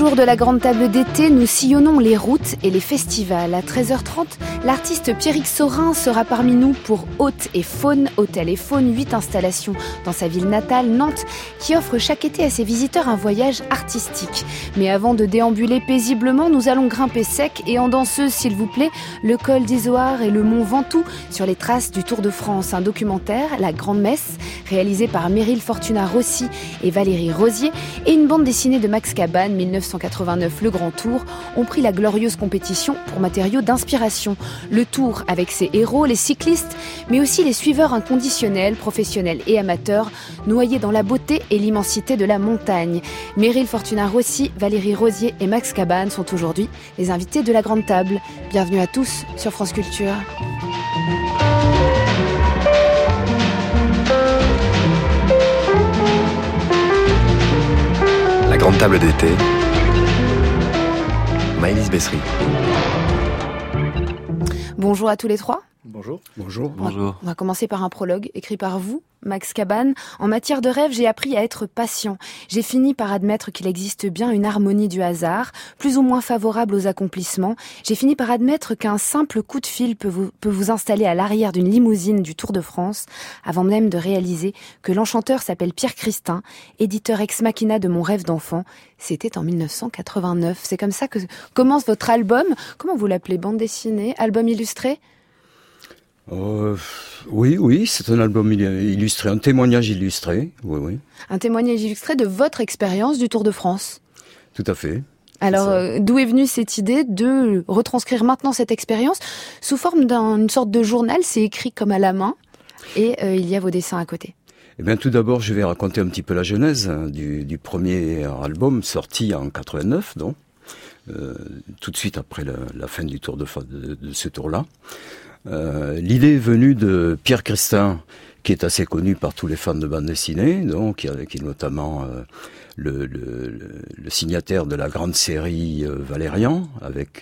retour de la grande table d'été, nous sillonnons les routes et les festivals. À 13h30, l'artiste Pierrick Saurin sera parmi nous pour Hôte et Faune, Hôtel et Faune, 8 installations dans sa ville natale, Nantes, qui offre chaque été à ses visiteurs un voyage artistique. Mais avant de déambuler paisiblement, nous allons grimper sec et en danseuse, s'il vous plaît, le col d'Izoard et le mont Ventoux sur les traces du Tour de France. Un documentaire, La Grande Messe, réalisé par Meryl Fortuna Rossi et Valérie Rosier, et une bande dessinée de Max Cabane, 1989, Le Grand Tour, ont pris la glorieuse compétition pour matériaux d'inspiration. Le Tour avec ses héros, les cyclistes, mais aussi les suiveurs inconditionnels, professionnels et amateurs, noyés dans la beauté et l'immensité de la montagne. Meryl Fortuna Rossi, Valérie Rosier et Max Cabane sont aujourd'hui les invités de la Grande Table. Bienvenue à tous sur France Culture. La Grande Table d'été, Maëlys Bessery. Bonjour à tous les trois. Bonjour. Bonjour. On va commencer par un prologue écrit par vous, Max Cabane. En matière de rêve, j'ai appris à être patient. J'ai fini par admettre qu'il existe bien une harmonie du hasard, plus ou moins favorable aux accomplissements. J'ai fini par admettre qu'un simple coup de fil peut vous installer à l'arrière d'une limousine du Tour de France, avant même de réaliser que l'enchanteur s'appelle Pierre Christin, éditeur ex machina de mon rêve d'enfant. C'était en 1989. C'est comme ça que commence votre album. Comment vous l'appelez? Bande dessinée? Album illustré? Oui, c'est un album illustré, un témoignage illustré, oui. Un témoignage illustré de votre expérience du Tour de France. Tout à fait. Alors, d'où est venue cette idée de retranscrire maintenant cette expérience sous forme d'une sorte de journal? C'est écrit comme à la main et il y a vos dessins à côté. Eh bien, tout d'abord, je vais raconter un petit peu la genèse du premier album sorti en 89, donc tout de suite après la fin du Tour de ce tour-là. L'idée est venue de Pierre Christin, qui est assez connu par tous les fans de bande dessinée, donc qui est notamment le signataire de la grande série Valérian avec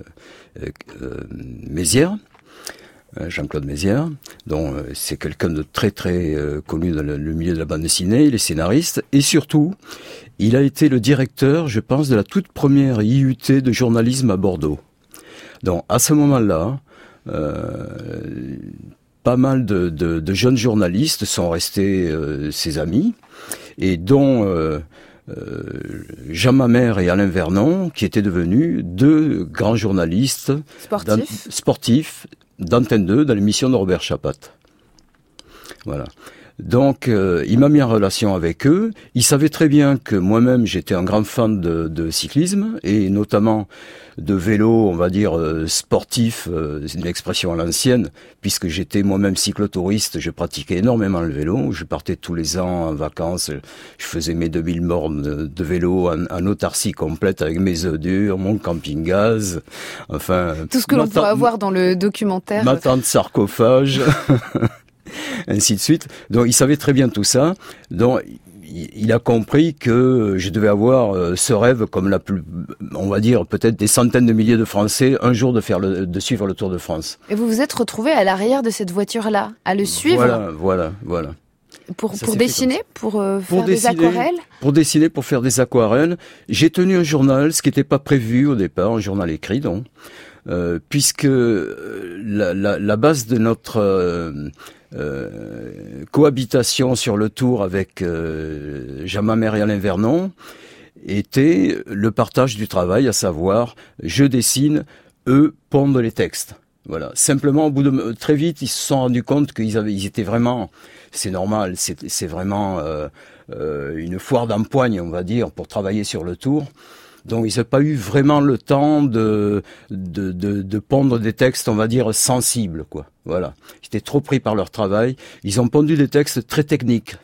Mézières, Jean-Claude Mézières. Donc c'est quelqu'un de très très connu dans le milieu de la bande dessinée. Il est scénariste et surtout il a été le directeur, je pense, de la toute première IUT de journalisme à Bordeaux. Donc à ce moment-là, pas mal de jeunes journalistes sont restés ses amis, et dont Jean Mamère et Alain Vernon, qui étaient devenus deux grands journalistes sportifs d'Antenne 2 dans l'émission de Robert Chapat. Voilà. Donc, il m'a mis en relation avec eux. Il savait très bien que moi-même, j'étais un grand fan de cyclisme, et notamment de vélo, on va dire, sportif, c'est une expression à l'ancienne, puisque j'étais moi-même cyclotouriste, je pratiquais énormément le vélo. Je partais tous les ans en vacances, je faisais mes 2000 bornes de vélo en autarcie complète avec mes œufs durs, mon camping-gaz, enfin... Tout ce que l'on pourra voir dans le documentaire. Ma tente sarcophage... ainsi de suite. Donc il savait très bien tout ça. Donc il a compris que je devais avoir ce rêve, comme on va dire peut-être des centaines de milliers de Français, un jour de suivre le Tour de France. Et vous vous êtes retrouvé à l'arrière de cette voiture-là, à le suivre. Voilà. Pour dessiner, pour faire des aquarelles. Pour dessiner, pour faire des aquarelles. J'ai tenu un journal, ce qui n'était pas prévu au départ, un journal écrit donc. Puisque la base de notre cohabitation sur le Tour avec Jean Mamère et Alain Vernon était le partage du travail, à savoir je dessine, eux pondent les textes. Voilà. Simplement, très vite, ils se sont rendus compte ils étaient vraiment, c'est normal, c'est vraiment une foire d'empoigne, on va dire, pour travailler sur le Tour. Donc ils n'ont pas eu vraiment le temps de pondre des textes, on va dire, sensibles, quoi. Voilà. Ils étaient trop pris par leur travail. Ils ont pondu des textes très techniques.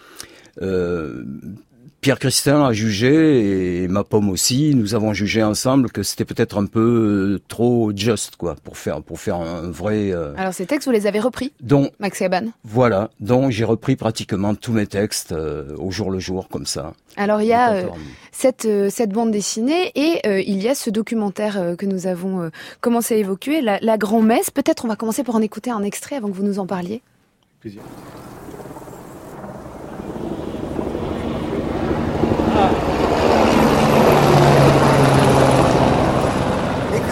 Pierre Christin a jugé, et ma pomme aussi, nous avons jugé ensemble que c'était peut-être un peu trop juste, quoi, pour faire un vrai... Alors ces textes, vous les avez repris, Max Cabane? Voilà, donc j'ai repris pratiquement tous mes textes au jour le jour, comme ça. Alors il y a cette bande dessinée et il y a ce documentaire que nous avons commencé à évoquer, la Grande Messe. Peut-être on va commencer par en écouter un extrait avant que vous nous en parliez. Plaisir.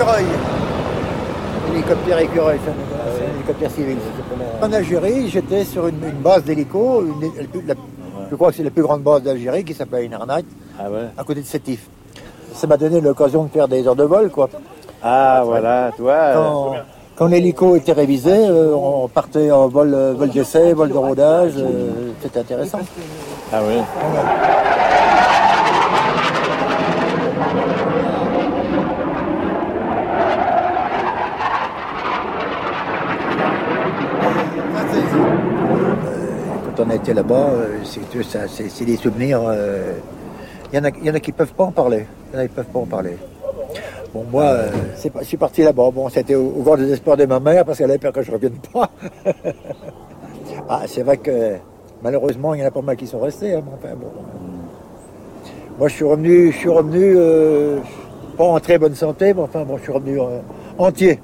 écureuil. Hélicoptère écureuil, c'est un hélicoptère civil. En Algérie, j'étais sur une base d'hélico, je crois que c'est la plus grande base d'Algérie, qui s'appelle Inarnat, à côté de Sétif. Ça m'a donné l'occasion de faire des heures de vol, quoi. Ah, voilà, toi... Quand l'hélico était révisé, on partait en vol d'essai, vol de rodage, c'était intéressant. Ah oui. Quand on a été là-bas, c'est des souvenirs. Il y en a qui peuvent pas en parler. Bon, moi, je suis parti là-bas. Bon, c'était au grand désespoir de ma mère parce qu'elle avait peur que je ne revienne pas. C'est vrai que malheureusement, il y en a pas mal qui sont restés. Hein, enfin, bon. Moi, je suis revenu pas en très bonne santé, mais enfin, bon, je suis revenu entier.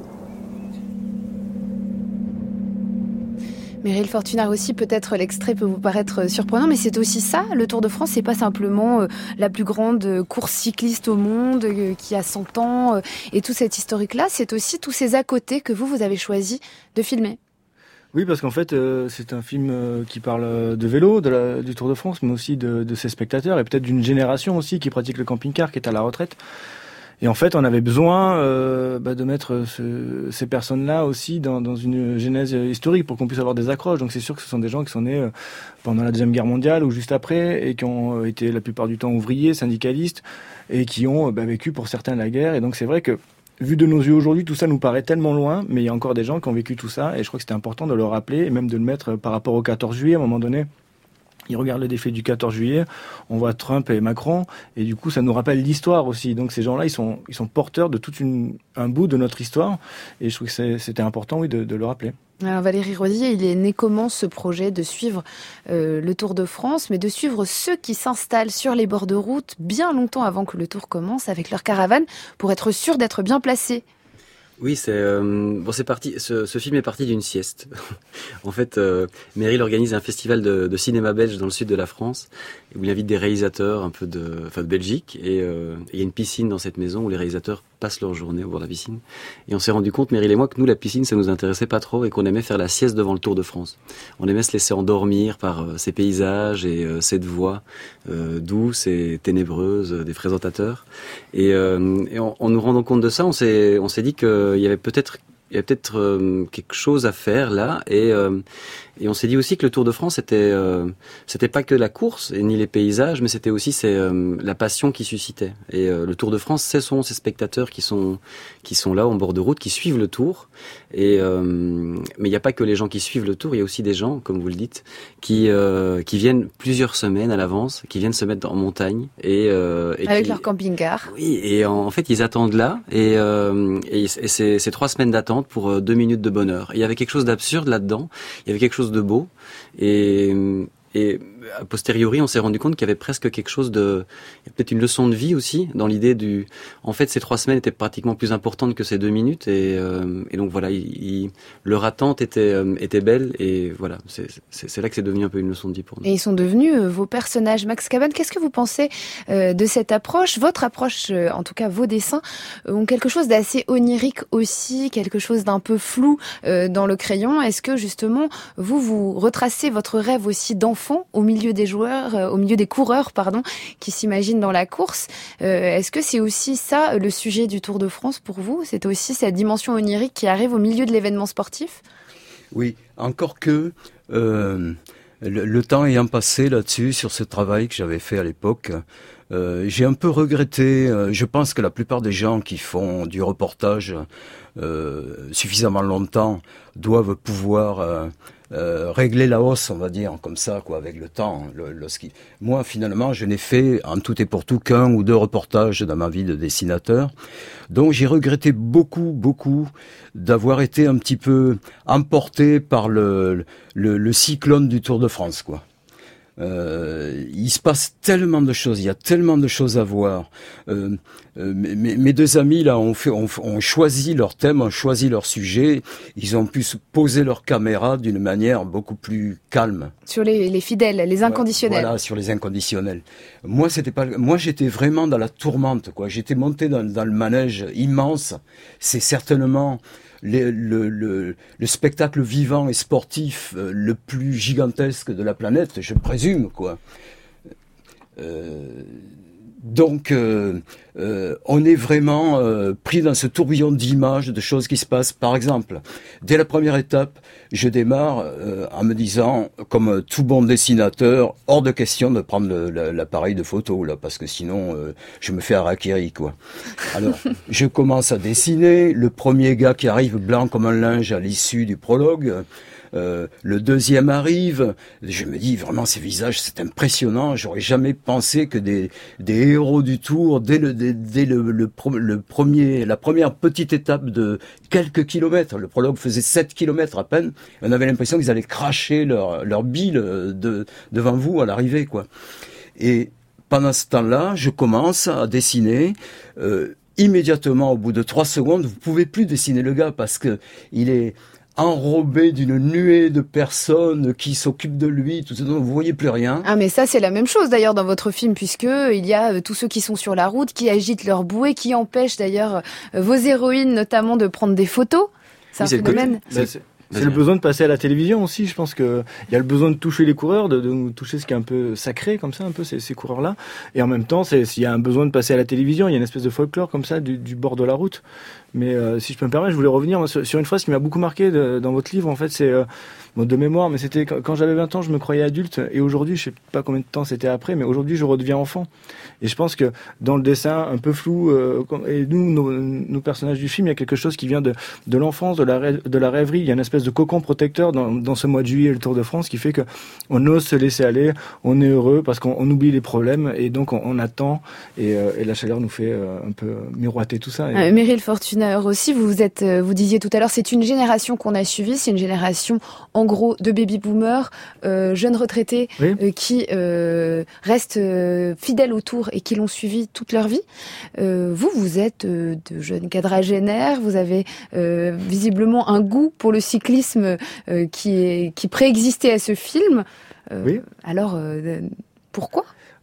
Meryl Fortunard aussi, peut-être l'extrait peut vous paraître surprenant, mais c'est aussi ça, le Tour de France, c'est pas simplement la plus grande course cycliste au monde qui a 100 ans et tout cet historique-là, c'est aussi tous ces à côté que vous avez choisi de filmer. Oui, parce qu'en fait, c'est un film qui parle de vélo, du Tour de France, mais aussi de ses spectateurs et peut-être d'une génération aussi qui pratique le camping-car, qui est à la retraite. Et en fait, on avait besoin de mettre ces personnes-là aussi dans une genèse historique pour qu'on puisse avoir des accroches. Donc c'est sûr que ce sont des gens qui sont nés pendant la Deuxième Guerre mondiale ou juste après et qui ont été la plupart du temps ouvriers, syndicalistes et qui ont vécu pour certains la guerre. Et donc c'est vrai que vu de nos yeux aujourd'hui, tout ça nous paraît tellement loin, mais il y a encore des gens qui ont vécu tout ça et je crois que c'était important de le rappeler et même de le mettre par rapport au 14 juillet à un moment donné. Ils regardent le défilé du 14 juillet, on voit Trump et Macron, et du coup ça nous rappelle l'histoire aussi. Donc ces gens-là, ils sont porteurs de tout un bout de notre histoire, et je trouve que c'était important, oui, de le rappeler. Alors Valérie Rosier, il est né comment ce projet de suivre le Tour de France, mais de suivre ceux qui s'installent sur les bords de route bien longtemps avant que le Tour commence avec leur caravane pour être sûr d'être bien placés? Oui, c'est parti. Ce film est parti d'une sieste. En fait, Meryl organise un festival de cinéma belge dans le sud de la France, où il invite des réalisateurs un peu de Belgique, et il y a une piscine dans cette maison où les réalisateurs passent leur journée au bord de la piscine. Et on s'est rendu compte, Meryl et moi, que nous, la piscine, ça nous intéressait pas trop et qu'on aimait faire la sieste devant le Tour de France. On aimait se laisser endormir par ces paysages et cette voix douce et ténébreuse des présentateurs. Et en nous rendant compte de ça, on s'est dit qu'il y avait peut-être quelque chose à faire là, et on s'est dit aussi que le Tour de France c'était pas que la course et ni les paysages, mais c'était aussi la passion qui suscitait. Et le Tour de France, ce sont ces spectateurs qui sont là en bord de route, qui suivent le Tour. Mais il n'y a pas que les gens qui suivent le Tour, il y a aussi des gens, comme vous le dites, qui viennent plusieurs semaines à l'avance, qui viennent se mettre en montagne et avec leur camping-car. Oui, et en fait ils attendent là, et c'est 3 semaines d'attente pour 2 minutes de bonheur. Et il y avait quelque chose d'absurde là-dedans, il y avait quelque chose de beau, et a posteriori, on s'est rendu compte qu'il y avait presque quelque chose il y a peut-être une leçon de vie aussi, dans l'idée en fait, ces 3 semaines étaient pratiquement plus importantes que ces 2 minutes, et donc voilà, leur attente était belle, et voilà, c'est là que c'est devenu un peu une leçon de vie pour nous. Et ils sont devenus vos personnages. Max Cabane, qu'est-ce que vous pensez de cette approche? Votre approche, en tout cas vos dessins, ont quelque chose d'assez onirique aussi, quelque chose d'un peu flou dans le crayon. Est-ce que justement, vous retracez votre rêve aussi d'enfant au milieu des joueurs, au milieu des coureurs, qui s'imaginent dans la course? Est-ce que c'est aussi ça le sujet du Tour de France pour vous? C'est aussi cette dimension onirique qui arrive au milieu de l'événement sportif? Oui, encore que le temps ayant passé là-dessus, sur ce travail que j'avais fait à l'époque, j'ai un peu regretté. Je pense que la plupart des gens qui font du reportage suffisamment longtemps doivent pouvoir régler la hausse, on va dire, comme ça, quoi, avec le temps. Moi, finalement, je n'ai fait en tout et pour tout qu'un ou 2 reportages dans ma vie de dessinateur. Donc, j'ai regretté beaucoup d'avoir été un petit peu emporté par le cyclone du Tour de France, quoi. Il se passe tellement de choses, il y a tellement de choses à voir. Mes deux amis là ont choisi leur thème, ont choisi leur sujet. Ils ont pu se poser leur caméra d'une manière beaucoup plus calme. Sur les fidèles, les inconditionnels. Voilà, sur les inconditionnels. Moi, j'étais vraiment dans la tourmente, quoi. J'étais monté dans le manège immense. C'est certainement le spectacle vivant et sportif le plus gigantesque de la planète, je présume, quoi. Donc, on est vraiment pris dans ce tourbillon d'images, de choses qui se passent. Par exemple, dès la première étape, je démarre en me disant, comme tout bon dessinateur, hors de question de prendre l'appareil de photo, là, parce que sinon, je me fais harakiri, quoi. Alors, je commence à dessiner. Le premier gars qui arrive blanc comme un linge à l'issue du prologue. Le deuxième arrive, je me dis vraiment ces visages, c'est impressionnant. J'aurais jamais pensé que des héros du Tour, dès la première petite étape de quelques kilomètres, le prologue faisait 7 kilomètres à peine, on avait l'impression qu'ils allaient cracher leur bile devant vous à l'arrivée, quoi. Et pendant ce temps-là, je commence à dessiner. Immédiatement, au bout de 3 secondes, vous pouvez plus dessiner le gars parce que il est enrobé d'une nuée de personnes qui s'occupent de lui, tout ça, vous voyez plus rien. Ah, mais ça, c'est la même chose d'ailleurs dans votre film, puisque il y a tous ceux qui sont sur la route, qui agitent leur bouée, qui empêchent d'ailleurs vos héroïnes notamment de prendre des photos. C'est un phénomène. C'est le besoin de passer à la télévision aussi. Je pense que il y a le besoin de toucher les coureurs, de nous toucher ce qui est un peu sacré comme ça, un peu ces coureurs-là. Et en même temps, il y a un besoin de passer à la télévision. Il y a une espèce de folklore comme ça du bord de la route. Mais si je peux me permettre, je voulais revenir sur une phrase qui m'a beaucoup marqué dans votre livre. En fait, c'est de mémoire, mais c'était quand j'avais 20 ans, je me croyais adulte, et aujourd'hui, je sais pas combien de temps c'était après, mais aujourd'hui, je redeviens enfant. Et je pense que dans le dessin un peu flou, et nos personnages du film, il y a quelque chose qui vient de l'enfance, de la rêverie. Il y a une espèce de cocon protecteur dans ce mois de juillet, le Tour de France, qui fait que on ose se laisser aller, on est heureux parce qu'on oublie les problèmes, et donc on attend, et la chaleur nous fait un peu miroiter tout ça. Meryl Fortuner aussi, vous disiez tout à l'heure, c'est une génération qu'on a suivie, c'est une génération en gros de baby-boomers, jeunes retraités, oui, qui restent fidèles au Tour et qui l'ont suivi toute leur vie. Vous êtes de jeunes quadragénaires, vous avez visiblement un goût pour le cyclisme qui préexistait à ce film. Oui. Alors, pourquoi ?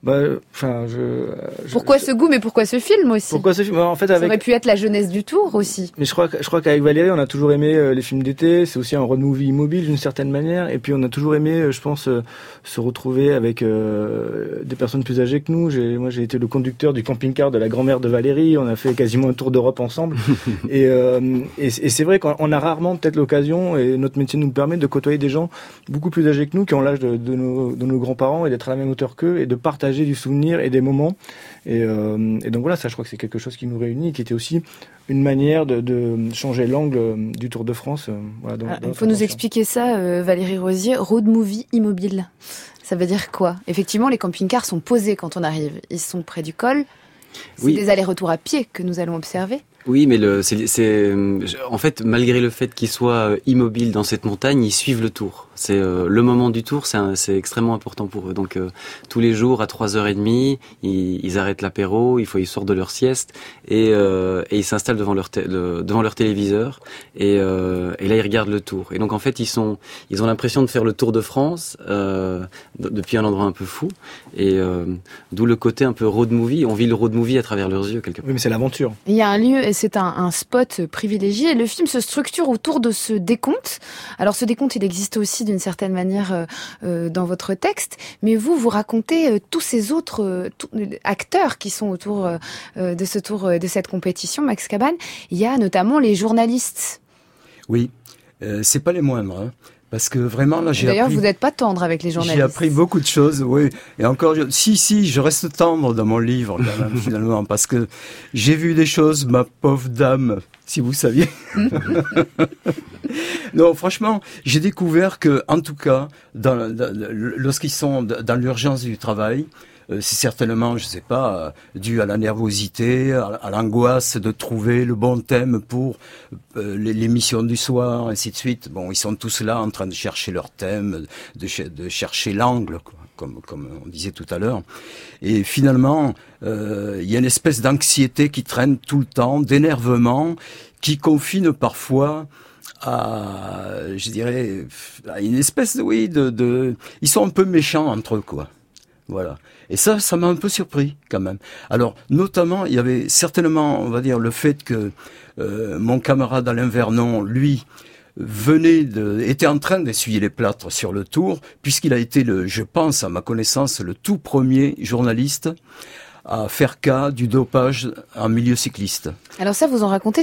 Pourquoi ce goût, mais pourquoi ce film aussi ? Pourquoi ce film ? En fait, ça aurait pu être la jeunesse du Tour aussi. Mais je crois qu'avec Valérie, on a toujours aimé les films d'été. C'est aussi un road movie immobile d'une certaine manière. Et puis on a toujours aimé, je pense, se retrouver avec des personnes plus âgées que nous. Moi, j'ai été le conducteur du camping-car de la grand-mère de Valérie. On a fait quasiment un tour d'Europe ensemble. et c'est vrai qu'on a rarement peut-être l'occasion, et notre métier nous permet de côtoyer des gens beaucoup plus âgés que nous, qui ont l'âge de nos grands-parents, et d'être à la même hauteur qu'eux, et de partager du souvenir et des moments. Et donc voilà, ça, je crois que c'est quelque chose qui nous réunit, qui était aussi une manière de changer l'angle du Tour de France. Il faut nous expliquer ça, Valérie Rosier. Road movie immobile, ça veut dire quoi ? Effectivement, les camping-cars sont posés quand on arrive. Ils sont près du col. C'est des allers-retours à pied que nous allons observer. Oui, mais en fait, malgré le fait qu'ils soient immobiles dans cette montagne, ils suivent le Tour. C'est le moment du Tour, c'est extrêmement important pour eux. Donc tous les jours à 3h30, ils arrêtent l'apéro, ils sortent de leur sieste, et ils s'installent devant leur téléviseur, et là ils regardent le Tour. Et donc en fait ils ont l'impression de faire le Tour de France depuis un endroit un peu fou, et d'où le côté un peu road movie. On vit le road movie à travers leurs yeux quelque part. Oui, mais c'est l'aventure. Il y a un lieu, et c'est un spot privilégié. Et le film se structure autour de ce décompte. Alors ce décompte, il existe aussi d'une certaine manière dans votre texte, mais vous racontez tous ces autres acteurs qui sont autour de ce tour, de cette compétition, Max Cabane. Il y a notamment les journalistes. Oui, c'est pas les moindres, hein. Parce que vraiment, là, D'ailleurs, vous n'êtes pas tendre avec les journalistes. J'ai appris beaucoup de choses, oui. Et encore, je reste tendre dans mon livre, quand même, finalement, parce que j'ai vu des choses, ma pauvre dame, si vous saviez. Non, franchement, j'ai découvert que, en tout cas, lorsqu'ils sont dans l'urgence du travail, c'est certainement, je sais pas, dû à la nervosité, à l'angoisse de trouver le bon thème pour l'émission du soir, ainsi de suite. Bon, ils sont tous là en train de chercher leur thème, de chercher l'angle, quoi. comme on disait tout à l'heure. Et finalement, il y a une espèce d'anxiété qui traîne tout le temps, d'énervement, qui confine parfois à, je dirais, à une espèce de, ils sont un peu méchants entre eux, quoi. Voilà. Et ça m'a un peu surpris, quand même. Alors, notamment, il y avait certainement, on va dire, le fait que mon camarade Alain Vernon, lui, était en train d'essuyer les plâtres sur le Tour, puisqu'il a été je pense, à ma connaissance, le tout premier journaliste à faire cas du dopage en milieu cycliste. Alors ça, vous en racontez,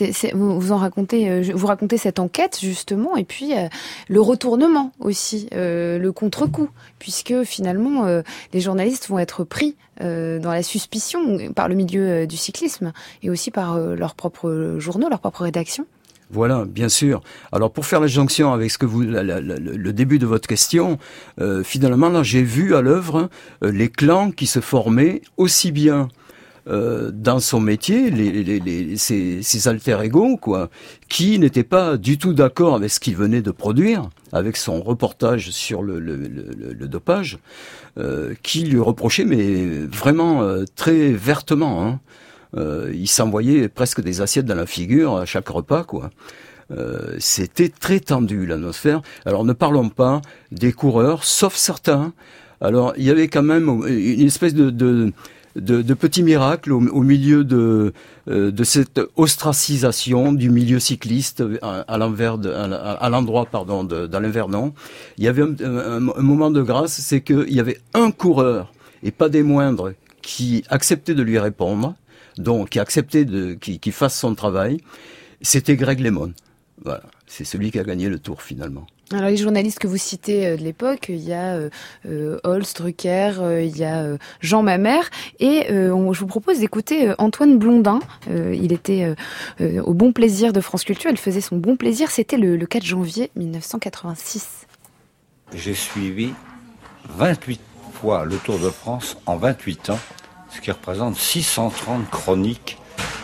vous racontez cette enquête justement, et puis le retournement aussi, le contre-coup, puisque finalement les journalistes vont être pris dans la suspicion par le milieu du cyclisme et aussi par leurs propres journaux, leurs propres rédactions. Voilà, bien sûr. Alors pour faire la jonction avec ce que le début de votre question, finalement là j'ai vu à l'œuvre les clans qui se formaient aussi bien dans son métier, ses alter ego, quoi, qui n'étaient pas du tout d'accord avec ce qu'il venait de produire, avec son reportage sur le dopage, qui lui reprochaient, mais vraiment très vertement, hein. Il s'envoyait presque des assiettes dans la figure à chaque repas, quoi. C'était très tendu, l'atmosphère. Alors ne parlons pas des coureurs, sauf certains. Alors il y avait quand même une espèce de petit miracle au milieu de cette ostracisation du milieu cycliste à l'endroit d'Alain Vernon. Il y avait un moment de grâce, c'est qu'il y avait un coureur, et pas des moindres, qui acceptait de lui répondre, donc qui acceptait qu'il fasse son travail. C'était Greg LeMond. Voilà, c'est celui qui a gagné le Tour finalement. Alors les journalistes que vous citez de l'époque, il y a Holst, Drucker, il y a Jean Mamère, et je vous propose d'écouter Antoine Blondin. Il était au Bon Plaisir de France Culture, il faisait son Bon Plaisir, c'était le 4 janvier 1986. J'ai suivi 28 fois le Tour de France en 28 ans, ce qui représente 630 chroniques,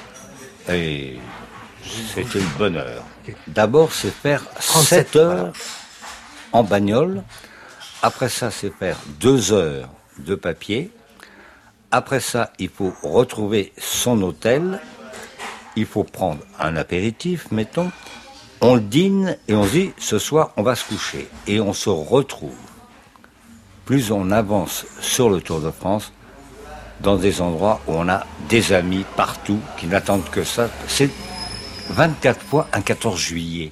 et c'était le bonheur. D'abord, c'est faire 7 heures en bagnole. Après ça, c'est faire 2 heures de papier. Après ça, il faut retrouver son hôtel. Il faut prendre un apéritif, mettons. On le dîne et on se dit, ce soir, on va se coucher. Et on se retrouve. Plus on avance sur le Tour de France, dans des endroits où on a des amis partout qui n'attendent que ça. C'est 24 fois un 14 juillet.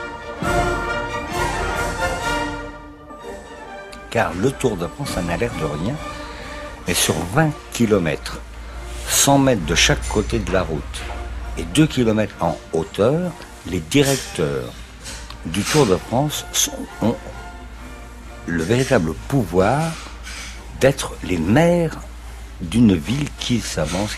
Car le Tour de France, ça n'a l'air de rien, mais sur 20 km, 100 mètres de chaque côté de la route et 2 km en hauteur, les directeurs du Tour de France ont le véritable pouvoir d'être les maires d'une ville qui s'avance.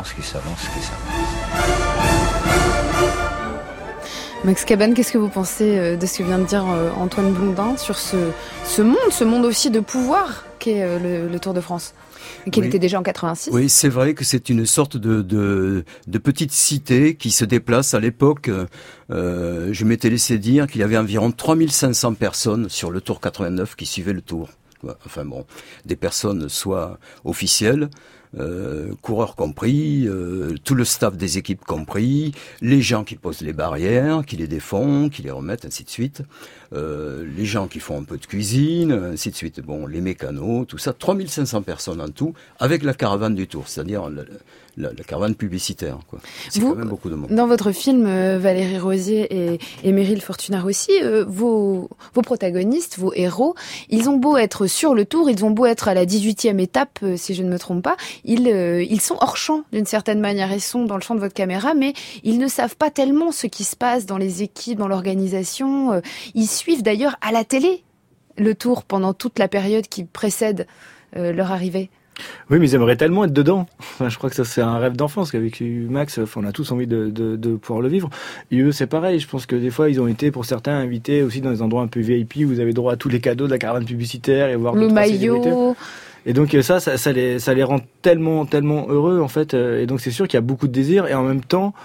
Max Cabane, qu'est-ce que vous pensez de ce que vient de dire Antoine Blondin sur ce monde aussi de pouvoir qu'est le Tour de France, qu'il était déjà en 86? Oui, c'est vrai que c'est une sorte de petite cité qui se déplace. À l'époque, je m'étais laissé dire qu'il y avait environ 3500 personnes sur le Tour 89 qui suivaient le Tour. Enfin bon, des personnes soit officielles, coureurs compris, tout le staff des équipes compris, les gens qui posent les barrières, qui les défont, qui les remettent, ainsi de suite, les gens qui font un peu de cuisine, ainsi de suite. Bon, les mécanos, tout ça, 3500 personnes en tout, avec la caravane du Tour, c'est-à-dire la caravane publicitaire, quoi. C'est quand même beaucoup de monde. Dans votre film, Valérie Rosier et Meryl Fortunat aussi, vos protagonistes, vos héros, ils ont beau être sur le Tour, ils ont beau être à la 18e étape, si je ne me trompe pas, ils sont hors champ d'une certaine manière, ils sont dans le champ de votre caméra, mais ils ne savent pas tellement ce qui se passe dans les équipes, dans l'organisation. Ils suivent d'ailleurs à la télé le Tour pendant toute la période qui précède leur arrivée. Oui, mais ils aimeraient tellement être dedans. Enfin, je crois que ça, c'est un rêve d'enfance qu'avec Max, on a tous envie de pouvoir le vivre. Et eux, c'est pareil. Je pense que des fois, ils ont été, pour certains, invités aussi dans des endroits un peu VIP où vous avez droit à tous les cadeaux de la caravane publicitaire et voir le maillot. Et donc ça les rend tellement heureux, en fait. Et donc c'est sûr qu'il y a beaucoup de désir. Et en même temps,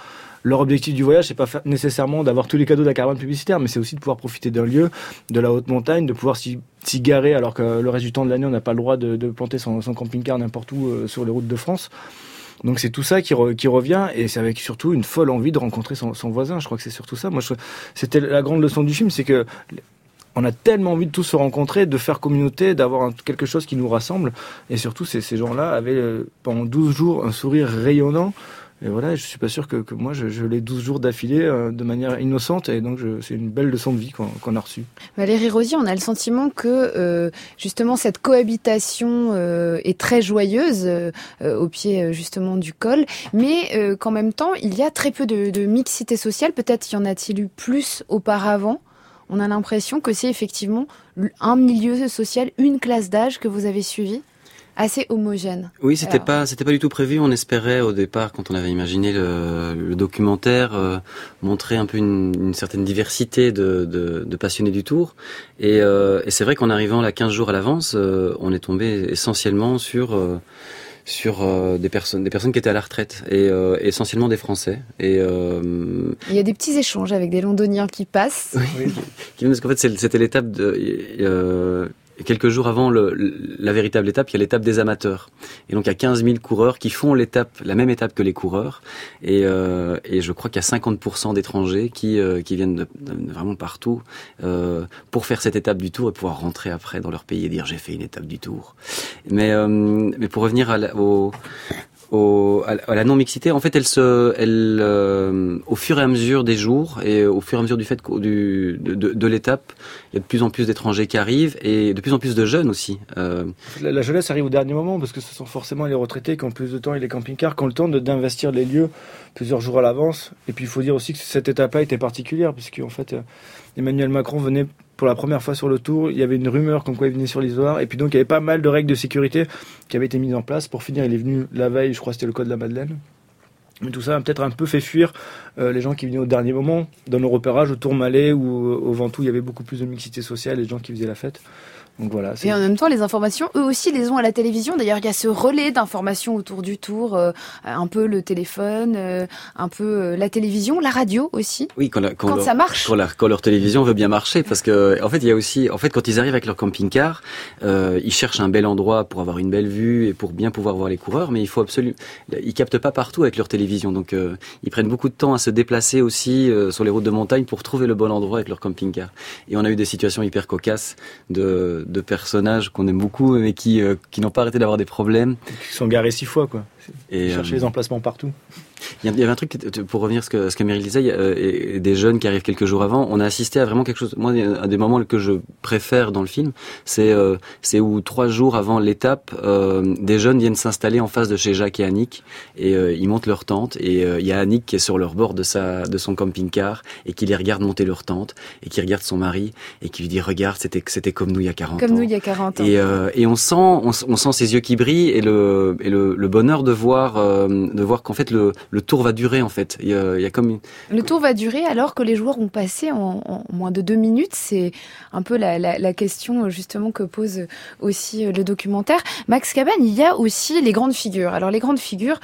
leur objectif du voyage, c'est pas nécessairement d'avoir tous les cadeaux de la caravane publicitaire, mais c'est aussi de pouvoir profiter d'un lieu, de la haute montagne, de pouvoir s'y garer, alors que le reste du temps de l'année, on n'a pas le droit de planter son camping-car n'importe où sur les routes de France. Donc c'est tout ça qui revient, et c'est avec surtout une folle envie de rencontrer son voisin. Je crois que c'est surtout ça. C'était la grande leçon du film, c'est que on a tellement envie de tous se rencontrer, de faire communauté, d'avoir quelque chose qui nous rassemble. Et surtout, ces gens-là avaient pendant 12 jours un sourire rayonnant. Et voilà, je suis pas sûr que moi je l'ai 12 jours d'affilée de manière innocente, et donc c'est une belle leçon de vie qu'on a reçue. Valérie Rosier, on a le sentiment que justement cette cohabitation est très joyeuse au pied justement du col, mais qu'en même temps il y a très peu de mixité sociale. Peut-être y en a-t-il eu plus auparavant. On a l'impression que c'est effectivement un milieu social, une classe d'âge que vous avez suivi, assez homogène. Oui, c'était pas du tout prévu. On espérait au départ, quand on avait imaginé le documentaire, montrer un peu une certaine diversité de passionnés du Tour. Et c'est vrai qu'en arrivant là 15 jours à l'avance, on est tombé essentiellement sur des personnes qui étaient à la retraite, et essentiellement des Français. Et il y a des petits échanges avec des Londoniens qui passent. Oui. Parce qu'en fait c'était l'étape quelques jours avant la véritable étape, il y a l'étape des amateurs. Et donc il y a 15 000 coureurs qui font la même étape que les coureurs. Et je crois qu'il y a 50% d'étrangers qui viennent de vraiment partout pour faire cette étape du Tour et pouvoir rentrer après dans leur pays et dire j'ai fait une étape du Tour. Mais pour revenir à la non-mixité, en fait, au fur et à mesure des jours et au fur et à mesure du fait de l'étape, il y a de plus en plus d'étrangers qui arrivent, et de plus en plus de jeunes aussi. La jeunesse arrive au dernier moment, parce que ce sont forcément les retraités qui ont plus de temps, et les camping-cars qui ont le temps d'investir les lieux plusieurs jours à l'avance. Et puis il faut dire aussi que cette étape-là était particulière, puisque en fait Emmanuel Macron venait pour la première fois sur le Tour. Il y avait une rumeur comme quoi il venait sur l'Isoire, et puis donc il y avait pas mal de règles de sécurité qui avaient été mises en place. Pour finir, il est venu la veille, je crois que c'était le col de la Madeleine. Mais tout ça a peut-être un peu fait fuir les gens qui venaient au dernier moment. Dans nos repérages, au Tourmalet ou au Ventoux, il y avait beaucoup plus de mixité sociale et de gens qui faisaient la fête. Donc voilà, et en même temps, les informations, eux aussi, les ont à la télévision. D'ailleurs, il y a ce relais d'informations autour du Tour, un peu le téléphone, un peu la télévision, la radio aussi. Oui, quand ça marche. Quand leur télévision veut bien marcher, parce que en fait, il y a aussi, quand ils arrivent avec leur camping-car, ils cherchent un bel endroit pour avoir une belle vue et pour bien pouvoir voir les coureurs, mais ils captent pas partout avec leur télévision, donc ils prennent beaucoup de temps à se déplacer aussi sur les routes de montagne pour trouver le bon endroit avec leur camping-car. Et on a eu des situations hyper cocasses de personnages qu'on aime beaucoup, mais qui n'ont pas arrêté d'avoir des problèmes. Qui sont garés 6 fois, quoi. Et chercher les emplacements partout. Il y avait un truc, pour revenir à ce que Meryl disait, il y a des jeunes qui arrivent quelques jours avant. On a assisté à vraiment quelque chose. Moi, un des moments que je préfère dans le film, c'est où 3 jours avant l'étape, des jeunes viennent s'installer en face de chez Jacques et Annick, et ils montent leur tente, et il y a Annick qui est sur leur bord de son camping-car, et qui les regarde monter leur tente, et qui regarde son mari, et qui lui dit regarde, c'était comme nous il y a 40 ans. Comme nous il y a 40 ans. Et on sent ses yeux qui brillent, et le bonheur de voir qu'en fait le tour va durer, en fait. Il y a comme Le tour va durer alors que les joueurs ont passé en moins de 2 minutes. C'est un peu la question justement que pose aussi le documentaire. Max Cabane, il y a aussi les grandes figures. Alors les grandes figures,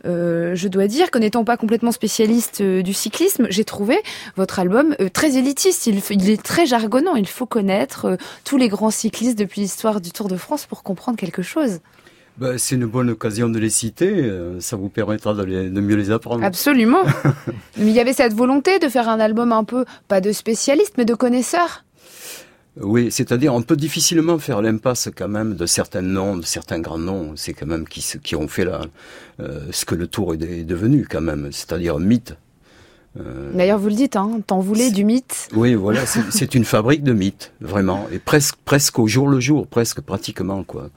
je dois dire que n'étant pas complètement spécialiste du cyclisme, j'ai trouvé votre album très élitiste. Il est très jargonnant. Il faut connaître tous les grands cyclistes depuis l'histoire du Tour de France pour comprendre quelque chose. C'est une bonne occasion de les citer, ça vous permettra de mieux les apprendre. Absolument. Mais il y avait cette volonté de faire un album un peu, pas de spécialiste, mais de connaisseur. Oui, c'est-à-dire on peut difficilement faire l'impasse quand même de certains noms, de certains grands noms. C'est quand même qui ont fait ce que le Tour est devenu quand même, c'est-à-dire mythe. D'ailleurs, vous le dites, t'en voulais du mythe. Oui, voilà, c'est une fabrique de mythes, vraiment, et presque au jour le jour, pratiquement, quoi.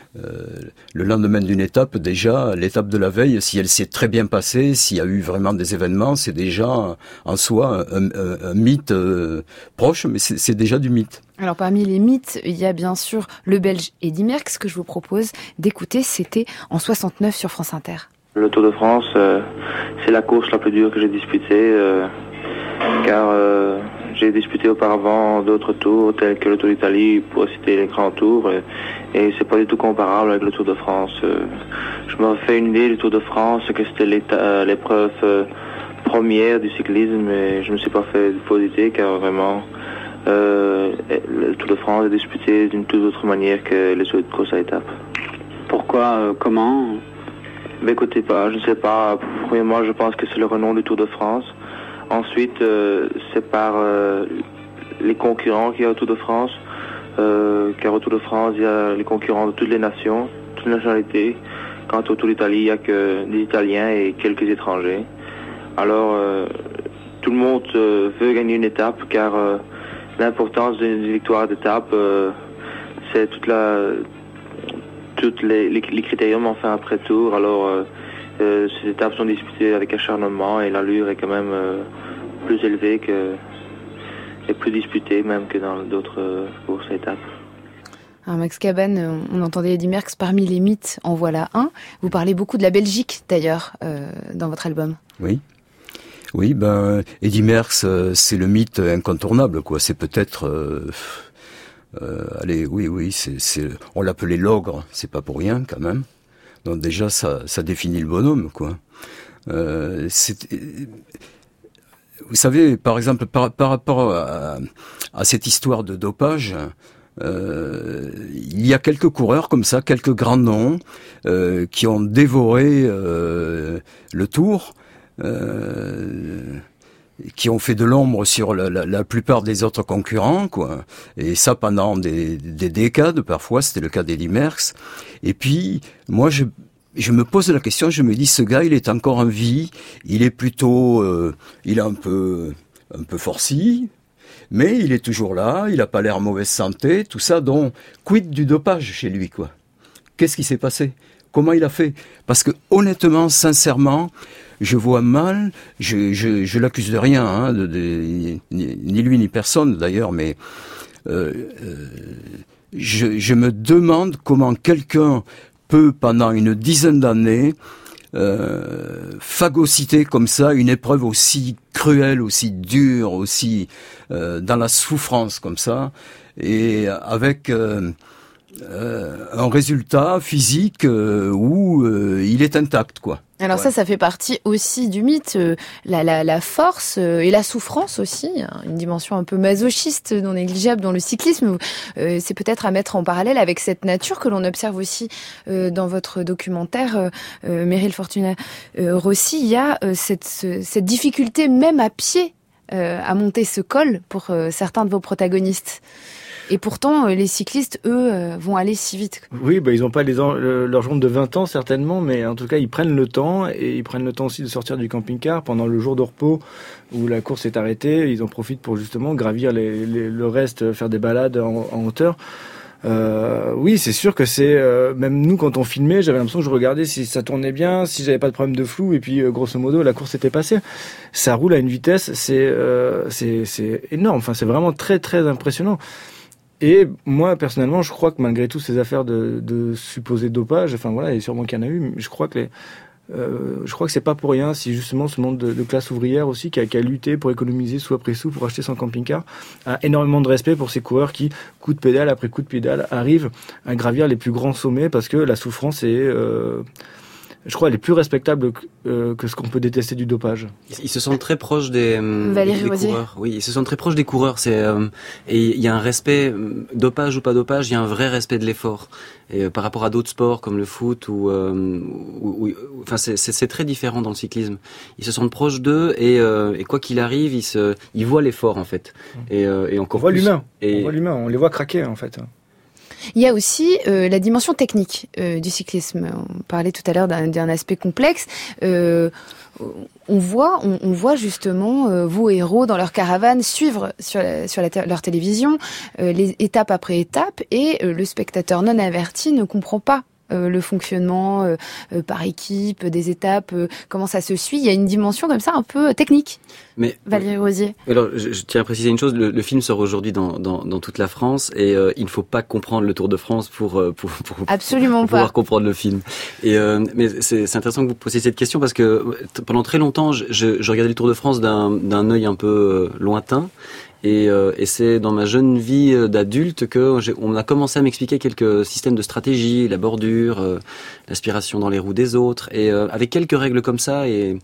Le lendemain d'une étape, déjà, l'étape de la veille, si elle s'est très bien passée, s'il y a eu vraiment des événements, c'est déjà en soi un mythe proche, mais c'est déjà du mythe. Alors parmi les mythes, il y a bien sûr le Belge Eddy Merckx que je vous propose d'écouter. C'était en 69 sur France Inter. Le Tour de France, c'est la course la plus dure que j'ai disputée, car j'ai disputé auparavant d'autres tours, tels que le Tour d'Italie, pour citer les grands tours, et c'est pas du tout comparable avec le Tour de France. Je me fais une idée du Tour de France, que c'était l'épreuve première du cyclisme, mais je ne me suis pas fait de fausse idée, car vraiment, le Tour de France est disputé d'une toute autre manière que les autres courses à étapes. Pourquoi, comment? Ben écoutez, je ne sais pas. Premièrement, je pense que c'est le renom du Tour de France. Ensuite, c'est par les concurrents qu'il y a au Tour de France. Car au Tour de France, il y a les concurrents de toutes les nations, toutes les nationalités. Quant au Tour d'Italie, il n'y a que des Italiens et quelques étrangers. Alors, tout le monde veut gagner une étape, car l'importance d'une victoire d'étape, c'est toutes les critériums enfin après tour. Alors, ces étapes sont disputées avec acharnement et l'allure est quand même plus élevée et plus disputée même que dans d'autres courses à étapes. Alors Max Cabane, on entendait Eddy Merckx parmi les mythes, en voilà un. Vous parlez beaucoup de la Belgique d'ailleurs dans votre album. Oui, Eddy Merckx, c'est le mythe incontournable, quoi. C'est peut-être, on l'appelait l'ogre, c'est pas pour rien quand même. Donc déjà, ça définit le bonhomme, quoi. Vous savez, par exemple, par rapport à cette histoire de dopage, il y a quelques coureurs comme ça, quelques grands noms qui ont dévoré le Tour, qui ont fait de l'ombre sur la plupart des autres concurrents, quoi. Et ça pendant des décades, parfois, c'était le cas d'Eddy Merckx. Et puis, moi, je me pose la question, je me dis, ce gars, il est encore en vie, il est plutôt, il est un peu forci, mais il est toujours là, il a pas l'air en mauvaise santé, tout ça, donc, quid du dopage chez lui, quoi. Qu'est-ce qui s'est passé? Comment il a fait? Parce que, honnêtement, sincèrement, je vois mal, je l'accuse de rien, hein, ni lui ni personne d'ailleurs, mais je me demande comment quelqu'un peut, pendant une dizaine d'années, phagocyter comme ça une épreuve aussi cruelle, aussi dure, aussi dans la souffrance comme ça, et avec un résultat physique où il est intact, quoi. Alors ouais. Ça fait partie aussi du mythe, la force et la souffrance aussi, hein, une dimension un peu masochiste non négligeable dans le cyclisme. C'est peut-être à mettre en parallèle avec cette nature que l'on observe aussi dans votre documentaire, Meryl Fortuna Rossi. Il y a cette difficulté même à pied à monter ce col pour certains de vos protagonistes. Et pourtant, les cyclistes, eux, vont aller si vite. Oui, ils n'ont pas leur jambes de 20 ans, certainement, mais en tout cas, ils prennent le temps, et ils prennent le temps aussi de sortir du camping-car pendant le jour de repos où la course est arrêtée. Ils en profitent pour justement gravir le reste, faire des balades en hauteur. Oui, c'est sûr que c'est... même nous, quand on filmait, j'avais l'impression que je regardais si ça tournait bien, si j'avais pas de problème de flou, et puis grosso modo, la course était passée. Ça roule à une vitesse, c'est énorme. Enfin, c'est vraiment très, très impressionnant. Et moi, personnellement, je crois que malgré tout ces affaires de supposé dopage, enfin voilà, et sûrement qu'il y en a eu, mais je crois que c'est pas pour rien si justement ce monde de classe ouvrière aussi qui a lutté pour économiser sou après sou pour acheter son camping-car a énormément de respect pour ces coureurs qui, coup de pédale après coup de pédale, arrivent à gravir les plus grands sommets parce que la souffrance est... je crois, elle est plus respectable que ce qu'on peut détester du dopage. Ils se sentent très proches des coureurs. Oui, ils se sentent très proches des coureurs. Et il y a un respect, dopage ou pas dopage, il y a un vrai respect de l'effort. Et par rapport à d'autres sports comme le foot enfin c'est très différent dans le cyclisme. Ils se sentent proches d'eux et quoi qu'il arrive, ils voient l'effort en fait. Et encore on voit plus. l'humain. On voit l'humain. On les voit craquer en fait. Il y a aussi la dimension technique du cyclisme. On parlait tout à l'heure d'un aspect complexe. On voit justement vos héros dans leur caravane suivre sur leur télévision les étape après étape, et le spectateur non averti ne comprend pas le fonctionnement par équipe, des étapes, comment ça se suit. Il y a une dimension comme ça un peu technique. Mais Valérie Rosier. Alors, je tiens à préciser une chose. Le film sort aujourd'hui dans toute la France et il ne faut pas comprendre le Tour de France pour pouvoir comprendre le film. Et mais c'est intéressant que vous posiez cette question parce que pendant très longtemps, je regardais le Tour de France d'un œil un peu lointain. Et c'est dans ma jeune vie d'adulte que on a commencé à m'expliquer quelques systèmes de stratégie, la bordure, l'aspiration dans les roues des autres, et avec quelques règles comme ça et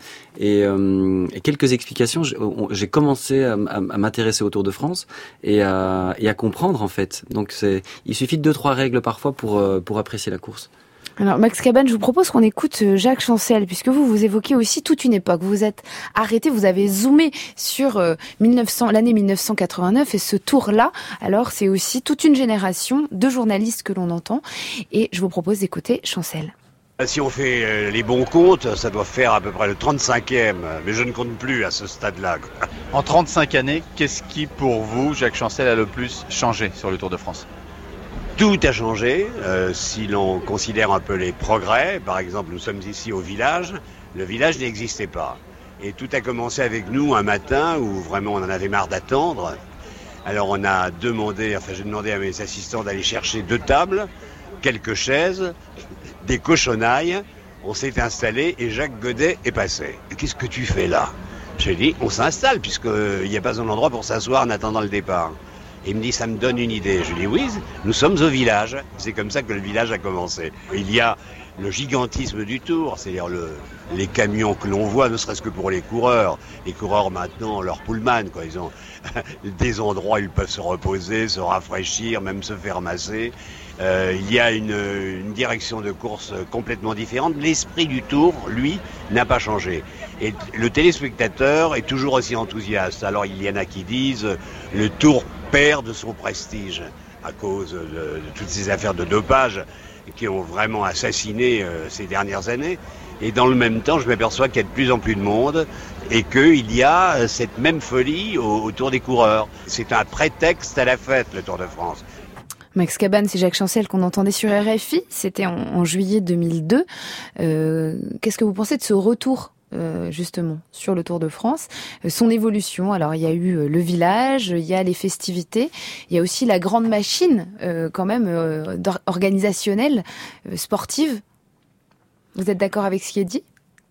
quelques explications, j'ai commencé à m'intéresser au Tour de France et à comprendre en fait. Donc il suffit de 2-3 règles parfois pour apprécier la course. Alors Max Cabane, je vous propose qu'on écoute Jacques Chancel, puisque vous évoquez aussi toute une époque. Vous êtes arrêté, vous avez zoomé sur l'année 1989 et ce tour-là. Alors c'est aussi toute une génération de journalistes que l'on entend. Et je vous propose d'écouter Chancel. Si on fait les bons comptes, ça doit faire à peu près le 35e, mais je ne compte plus à ce stade-là. En 35 années, qu'est-ce qui, pour vous, Jacques Chancel, a le plus changé sur le Tour de France ? Tout a changé, si l'on considère un peu les progrès. Par exemple, nous sommes ici au village, le village n'existait pas. Et tout a commencé avec nous un matin où vraiment on en avait marre d'attendre. Alors on a j'ai demandé à mes assistants d'aller chercher 2 tables, quelques chaises, des cochonailles. On s'est installé et Jacques Godet est passé. Qu'est-ce que tu fais là ? J'ai dit, on s'installe puisqu'il n'y a pas un endroit pour s'asseoir en attendant le départ. Et il me dit, ça me donne une idée. Je dis, oui, nous sommes au village. C'est comme ça que le village a commencé. Il y a le gigantisme du Tour, c'est-à-dire les camions que l'on voit, ne serait-ce que pour les coureurs. Les coureurs maintenant, leur pullman, quoi. Ils ont des endroits où ils peuvent se reposer, se rafraîchir, même se faire masser. Il y a une direction de course complètement différente. L'esprit du Tour, lui, n'a pas changé. Et le téléspectateur est toujours aussi enthousiaste. Alors il y en a qui disent, le Tour perd de son prestige à cause de toutes ces affaires de dopage qui ont vraiment assassiné ces dernières années. Et dans le même temps, je m'aperçois qu'il y a de plus en plus de monde et qu'il y a cette même folie autour des coureurs. C'est un prétexte à la fête, le Tour de France. Max Cabane, c'est Jacques Chancel qu'on entendait sur RFI. C'était en juillet 2002. Qu'est-ce que vous pensez de ce retour justement sur le Tour de France, son évolution? Alors il y a eu le village, il y a les festivités, il y a aussi la grande machine quand même organisationnelle, sportive. Vous êtes d'accord avec ce qui est dit?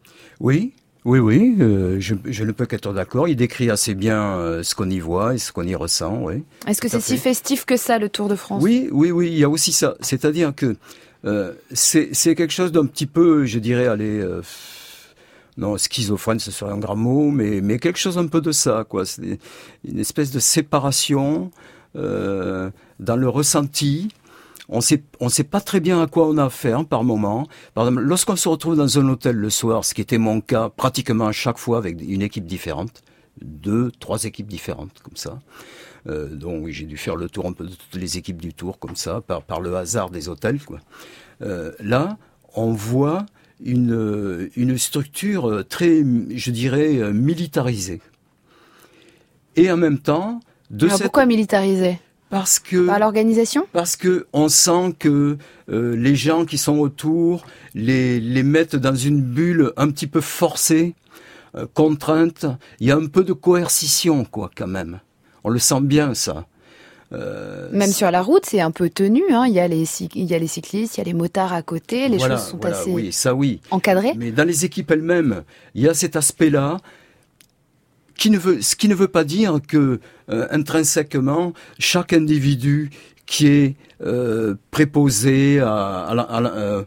Oui. Je ne peux qu'être d'accord. Il décrit assez bien ce qu'on y voit et ce qu'on y ressent. Oui. Est-ce que c'est si festif que ça, le Tour de France? Oui, il y a aussi ça. C'est-à-dire que c'est quelque chose d'un petit peu, je dirais, non, schizophrène, ce serait un grand mot, mais quelque chose un peu de ça, quoi. C'est une espèce de séparation dans le ressenti. On sait pas très bien à quoi on a affaire par moment. Par exemple, lorsqu'on se retrouve dans un hôtel le soir, ce qui était mon cas pratiquement à chaque fois avec une équipe différente, 2-3 équipes différentes comme ça. Donc oui, j'ai dû faire le tour un peu de toutes les équipes du Tour comme ça, par le hasard des hôtels, quoi. Là, on voit une structure très, je dirais, militarisée. Et en même temps, pourquoi militarisée ? Par l'organisation ? Parce que on sent que les gens qui sont autour les mettent dans une bulle un petit peu forcée, contrainte. Il y a un peu de coercition, quoi, quand même. On le sent bien, ça. Même sur la route, c'est un peu tenu. Hein. Il y a les cyclistes, il y a les motards à côté. Les choses sont assez encadrées. Mais dans les équipes elles-mêmes, il y a cet aspect-là. Ce qui ne veut pas dire que intrinsèquement chaque individu qui est préposé à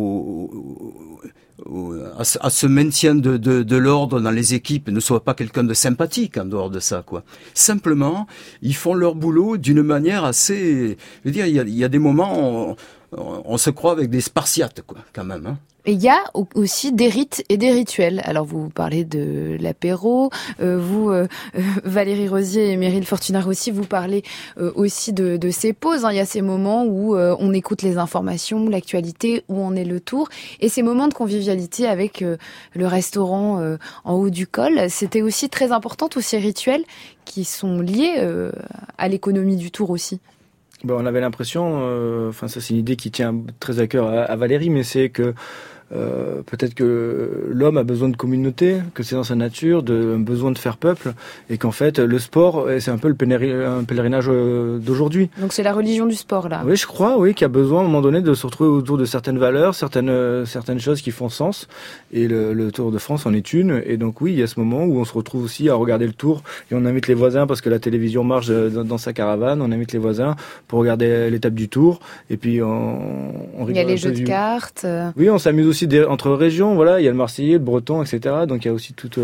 ce maintien de l'ordre dans les équipes ne soit pas quelqu'un de sympathique en dehors de ça, quoi. Simplement, ils font leur boulot d'une manière assez. Je veux dire, il y a des moments on se croit avec des Spartiates, quoi, quand même. Hein. Et il y a aussi des rites et des rituels. Alors vous parlez de l'apéro, Valérie Rosier et Meryl Fortunaro aussi, vous parlez aussi de ces pauses. Hein. Il y a ces moments où on écoute les informations, l'actualité, où on est le Tour. Et ces moments de convivialité avec le restaurant en haut du col, c'était aussi très important, tous ces rituels qui sont liés à l'économie du Tour aussi. On avait l'impression, ça c'est une idée qui tient très à cœur à Valérie, mais c'est que peut-être que l'homme a besoin de communauté, que c'est dans sa nature, besoin de faire peuple, et qu'en fait le sport, c'est un peu un pèlerinage d'aujourd'hui. Donc c'est la religion du sport là. Oui, je crois, oui, qu'il y a besoin à un moment donné de se retrouver autour de certaines valeurs, certaines choses qui font sens, et le Tour de France en est une. Et donc oui, il y a ce moment où on se retrouve aussi à regarder le Tour, et on invite les voisins parce que la télévision marche dans sa caravane, on invite les voisins pour regarder l'étape du Tour, et puis on rigole. Il y a les jeux de cartes. Oui, on s'amuse aussi entre régions, voilà, il y a le Marseillais, le Breton, etc. Donc il y a aussi tout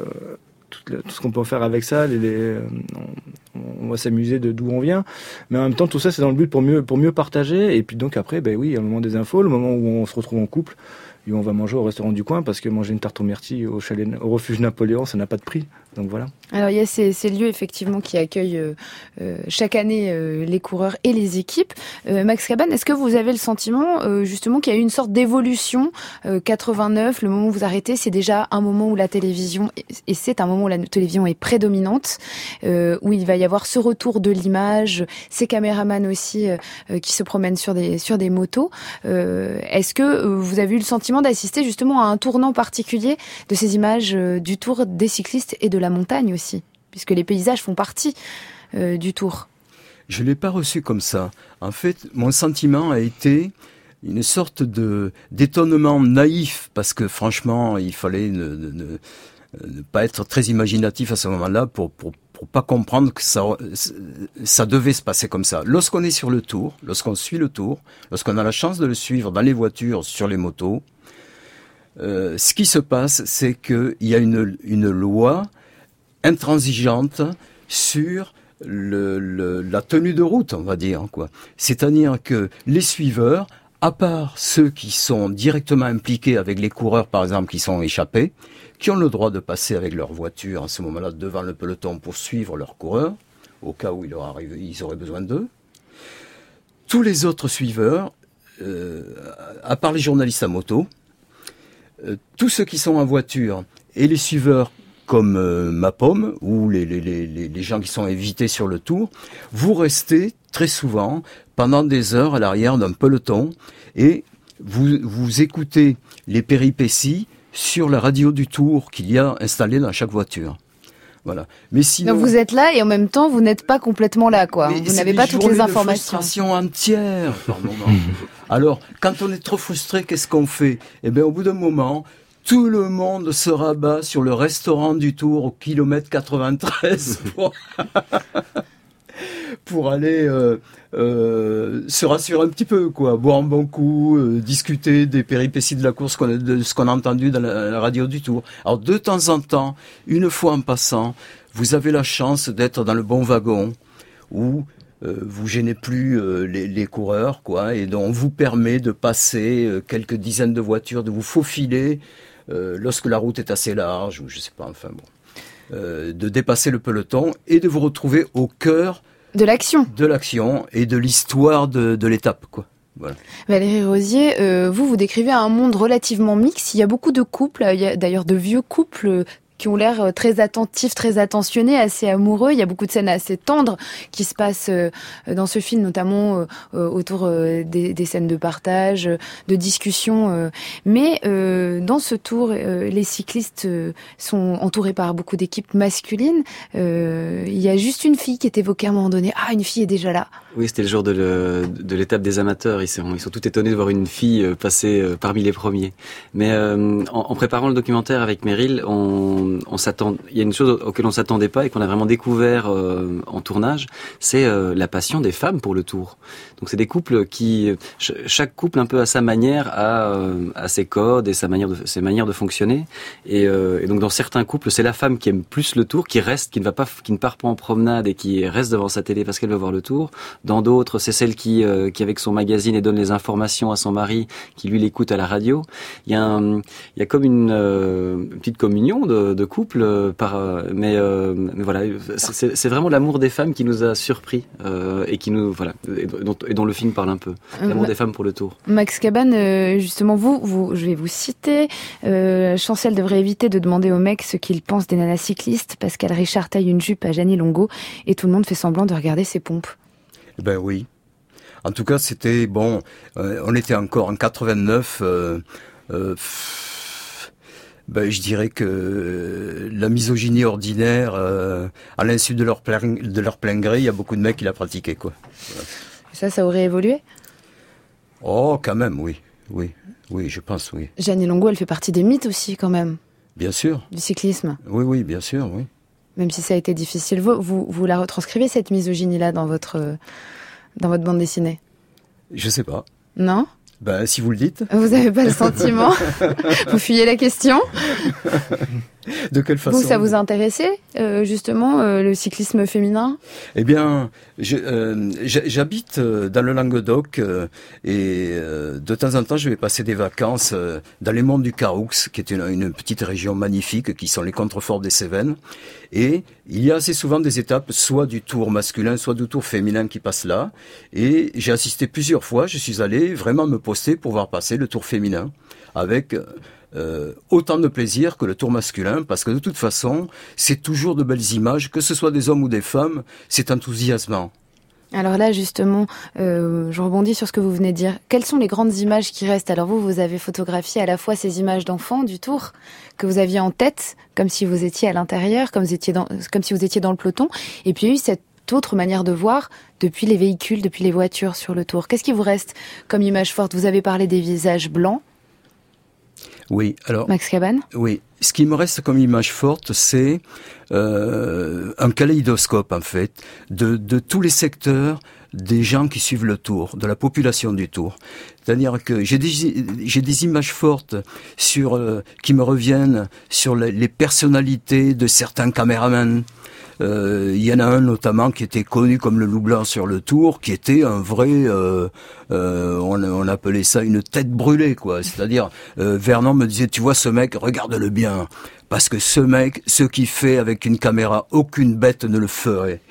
ce qu'on peut faire avec ça. On va s'amuser de d'où on vient, mais en même temps tout ça c'est dans le but pour mieux partager. Et puis donc après, ben oui, il y a le moment des infos, le moment où on se retrouve en couple, et on va manger au restaurant du coin, parce que manger une tarte aux myrtilles au refuge Napoléon, ça n'a pas de prix. Donc voilà. Alors il y a ces lieux effectivement qui accueillent chaque année les coureurs et les équipes. Max Cabane, est-ce que vous avez le sentiment justement qu'il y a eu une sorte d'évolution 89, le moment où vous arrêtez, c'est déjà un moment où la télévision, et c'est un moment où la télévision est prédominante, où il va y avoir ce retour de l'image, ces caméramans aussi qui se promènent sur des motos. Est-ce que vous avez eu le sentiment d'assister justement à un tournant particulier de ces images du Tour, des cyclistes et de la montagne aussi, puisque les paysages font partie du Tour? Je l'ai pas reçu comme ça. En fait, mon sentiment a été une sorte d'étonnement naïf, parce que franchement, il fallait ne pas être très imaginatif à ce moment-là pour pas comprendre que ça devait se passer comme ça. Lorsqu'on est sur le Tour, lorsqu'on suit le Tour, lorsqu'on a la chance de le suivre dans les voitures, sur les motos, ce qui se passe, c'est qu'il y a une loi intransigeante sur la tenue de route, on va dire, quoi. C'est-à-dire que les suiveurs, à part ceux qui sont directement impliqués avec les coureurs, par exemple, qui sont échappés, qui ont le droit de passer avec leur voiture à ce moment-là devant le peloton pour suivre leurs coureurs, au cas où ils auraient besoin d'eux. Tous les autres suiveurs, à part les journalistes à moto, tous ceux qui sont en voiture et les suiveurs comme ma pomme ou les gens qui sont invités sur le Tour, vous restez très souvent pendant des heures à l'arrière d'un peloton et vous écoutez les péripéties sur la radio du Tour qu'il y a installée dans chaque voiture. Voilà. Mais sinon, donc vous êtes là et en même temps vous n'êtes pas complètement là, quoi. Vous n'avez pas toutes les informations. Frustration entière par moment. Alors, quand on est trop frustré, qu'est-ce qu'on fait? Eh bien, au bout d'un moment, tout le monde se rabat sur le restaurant du Tour au kilomètre 93 pour aller se rassurer un petit peu, quoi, boire un bon coup, discuter des péripéties de la course, de ce qu'on a entendu dans la radio du Tour. Alors de temps en temps, une fois en passant, vous avez la chance d'être dans le bon wagon où vous gênez plus les coureurs, quoi, et donc on vous permet de passer quelques dizaines de voitures, de vous faufiler lorsque la route est assez large, ou je sais pas, enfin bon, de dépasser le peloton et de vous retrouver au cœur de l'action et de l'histoire de l'étape, quoi. Voilà. Valérie Rosier, vous décrivez un monde relativement mixte. Il y a beaucoup de couples, il y a d'ailleurs de vieux couples qui ont l'air très attentifs, très attentionnés, assez amoureux. Il y a beaucoup de scènes assez tendres qui se passent dans ce film, notamment autour des scènes de partage, de discussion. Mais dans ce Tour, les cyclistes sont entourés par beaucoup d'équipes masculines. Il y a juste une fille qui est évoquée à un moment donné. Ah, une fille est déjà là. Oui, c'était le jour de l'étape des amateurs. Ils sont tout étonnés de voir une fille passer parmi les premiers. Mais en préparant le documentaire avec Meryl, il y a une chose auquel on s'attendait pas et qu'on a vraiment découvert en tournage, c'est la passion des femmes pour le Tour. Donc c'est des couples qui, chaque couple un peu à sa manière a ses codes et ses manières de fonctionner. Et donc dans certains couples, c'est la femme qui aime plus le Tour, qui ne part pas en promenade et qui reste devant sa télé parce qu'elle veut voir le Tour. Dans d'autres, c'est celle qui avec son magazine et donne les informations à son mari, qui lui l'écoute à la radio. Il y a comme une petite communion de couple mais voilà, c'est vraiment l'amour des femmes qui nous a surpris et qui nous et dont le film parle un peu, l'amour des femmes pour le Tour. Max Cabane, justement je vais vous citer, Chancel devrait éviter de demander aux mecs ce qu'ils pensent des nanas cyclistes. Pascal Richard taille une jupe à Jeannie Longo et tout le monde fait semblant de regarder ses pompes. Ben oui. En tout cas, c'était bon. On était encore en 89. Je dirais que la misogynie ordinaire, à l'insu de leur plein gré, il y a beaucoup de mecs qui la pratiquaient, quoi. Voilà. Ça aurait évolué ? Oh, quand même, oui. Oui, je pense, oui. Jeanne Longo, elle fait partie des mythes aussi, quand même. Bien sûr. Du cyclisme. Oui, bien sûr, oui. Même si ça a été difficile. Vous la retranscrivez, cette misogynie-là, dans votre bande dessinée ? Je sais pas. Non ? Si vous le dites. Vous n'avez pas le sentiment ? Vous fuyez la question ? De quelle façon ? Vous, ça vous intéressait, justement, le cyclisme féminin ? Eh bien, j'habite dans le Languedoc et de temps en temps, je vais passer des vacances dans les monts du Caroux, qui est une petite région magnifique, qui sont les contreforts des Cévennes. Et il y a assez souvent des étapes, soit du tour masculin, soit du tour féminin qui passent là. Et j'ai assisté plusieurs fois, je suis allé vraiment me poster pour voir passer le tour féminin avec autant de plaisir que le tour masculin, parce que de toute façon, c'est toujours de belles images, que ce soit des hommes ou des femmes, c'est enthousiasmant. Alors là, justement, je rebondis sur ce que vous venez de dire. Quelles sont les grandes images qui restent ? Alors vous avez photographié à la fois ces images d'enfants du Tour que vous aviez en tête, comme si vous étiez à l'intérieur, comme si vous étiez dans le peloton, et puis il y a eu cette autre manière de voir depuis les véhicules, depuis les voitures sur le Tour. Qu'est-ce qui vous reste comme image forte ? Vous avez parlé des visages blancs. Oui, alors. Max Cabane ? Oui. Ce qui me reste comme image forte, c'est un kaléidoscope, en fait, de tous les secteurs des gens qui suivent le Tour, de la population du Tour. C'est-à-dire que j'ai des images fortes qui me reviennent sur les personnalités de certains caméramans. Il y en a un notamment qui était connu comme le loup blanc sur le Tour, qui était un vrai, on appelait ça une tête brûlée, quoi. C'est-à-dire, Vernon me disait, tu vois ce mec, regarde-le bien. Parce que ce mec, ce qu'il fait avec une caméra, aucune bête ne le ferait.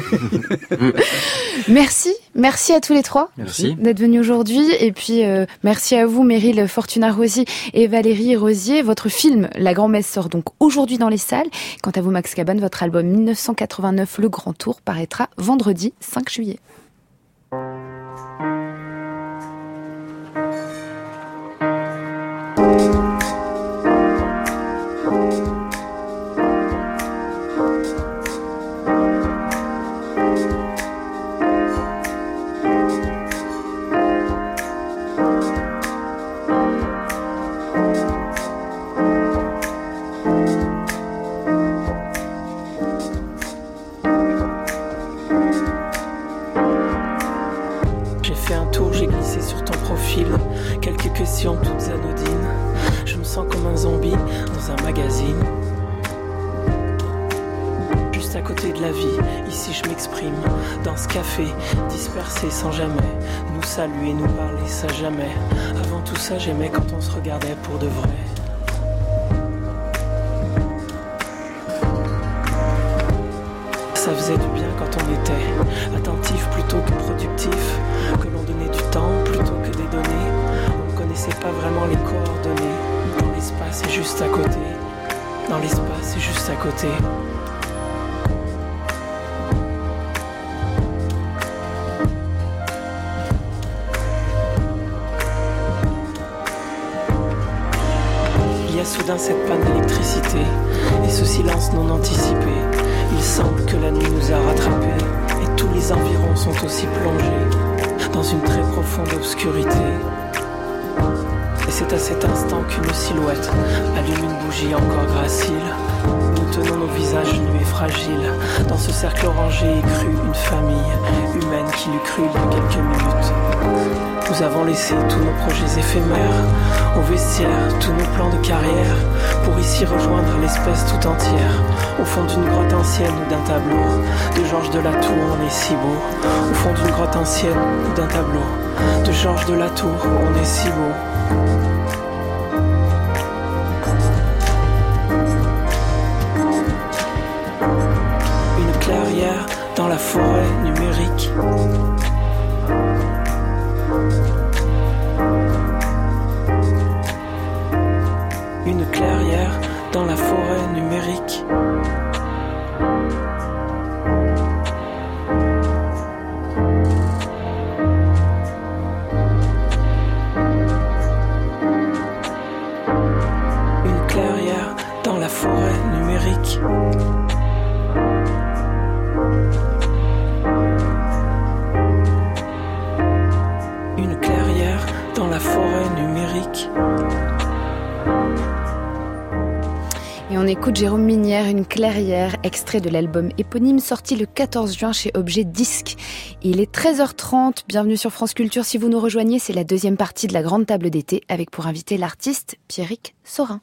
Merci à tous les trois d'être venus aujourd'hui. Et puis merci à vous, Meryl Fortunat-Rossi et Valérie Rosier. Votre film La Grand-Messe sort donc aujourd'hui dans les salles. Quant à vous, Max Cabane, votre album 1989 Le Grand Tour paraîtra vendredi 5 juillet. Quelques questions toutes anodines. Je me sens comme un zombie dans un magazine. Juste à côté de la vie, ici je m'exprime. Dans ce café, dispersé sans jamais nous saluer, nous parler, ça jamais. Avant tout ça, j'aimais quand on se regardait pour de vrai. Ça faisait du bien quand on était attentif plutôt que productif, que l'on donnait du temps plutôt que des données. On ne connaissait pas vraiment les coordonnées. Dans l'espace et juste à côté. Dans l'espace et juste à côté. Il y a soudain cette panne d'électricité et ce silence non anticipé. Il semble que la nuit nous a rattrapés et tous les environs sont aussi plongés dans une très profonde obscurité. Et c'est à cet instant qu'une silhouette allume une bougie encore gracile. Nous tenons nos visages nus et fragiles. Dans ce cercle orangé et cru, une famille humaine qui l'eût cru dans quelques minutes. Nous avons laissé tous nos projets éphémères au vestiaire, tous nos plans de carrière, pour ici rejoindre l'espèce tout entière. Au fond d'une grotte ancienne ou d'un tableau de Georges de la Tour, on est si beau. Au fond d'une grotte ancienne ou d'un tableau de Georges de la Tour, on est si beau. Une clairière dans la forêt numérique. Une clairière dans la forêt numérique. écoute Jérôme Minière, Une clairière, extrait de l'album éponyme sorti le 14 juin chez Objet Disque. Il est 13h30, bienvenue sur France Culture. Si vous nous rejoignez, c'est la deuxième partie de la grande table d'été avec pour invité l'artiste Pierrick Saurin.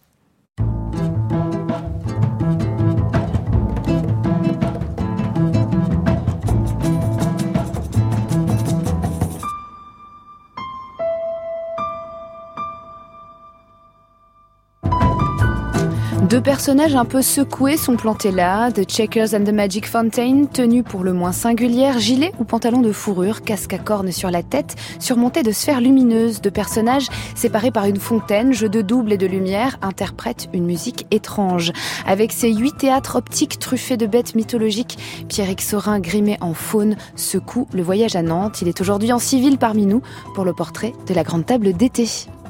Deux personnages un peu secoués sont plantés là, The Checkers and the Magic Fountain, tenue pour le moins singulière, gilet ou pantalon de fourrure, casque à cornes sur la tête, surmonté de sphères lumineuses. Deux personnages séparés par une fontaine, jeu de double et de lumière, interprètent une musique étrange. Avec ses 8 théâtres optiques truffés de bêtes mythologiques, Pierrick Saurin, grimé en faune, secoue le voyage à Nantes. Il est aujourd'hui en civil parmi nous pour le portrait de la grande table d'été.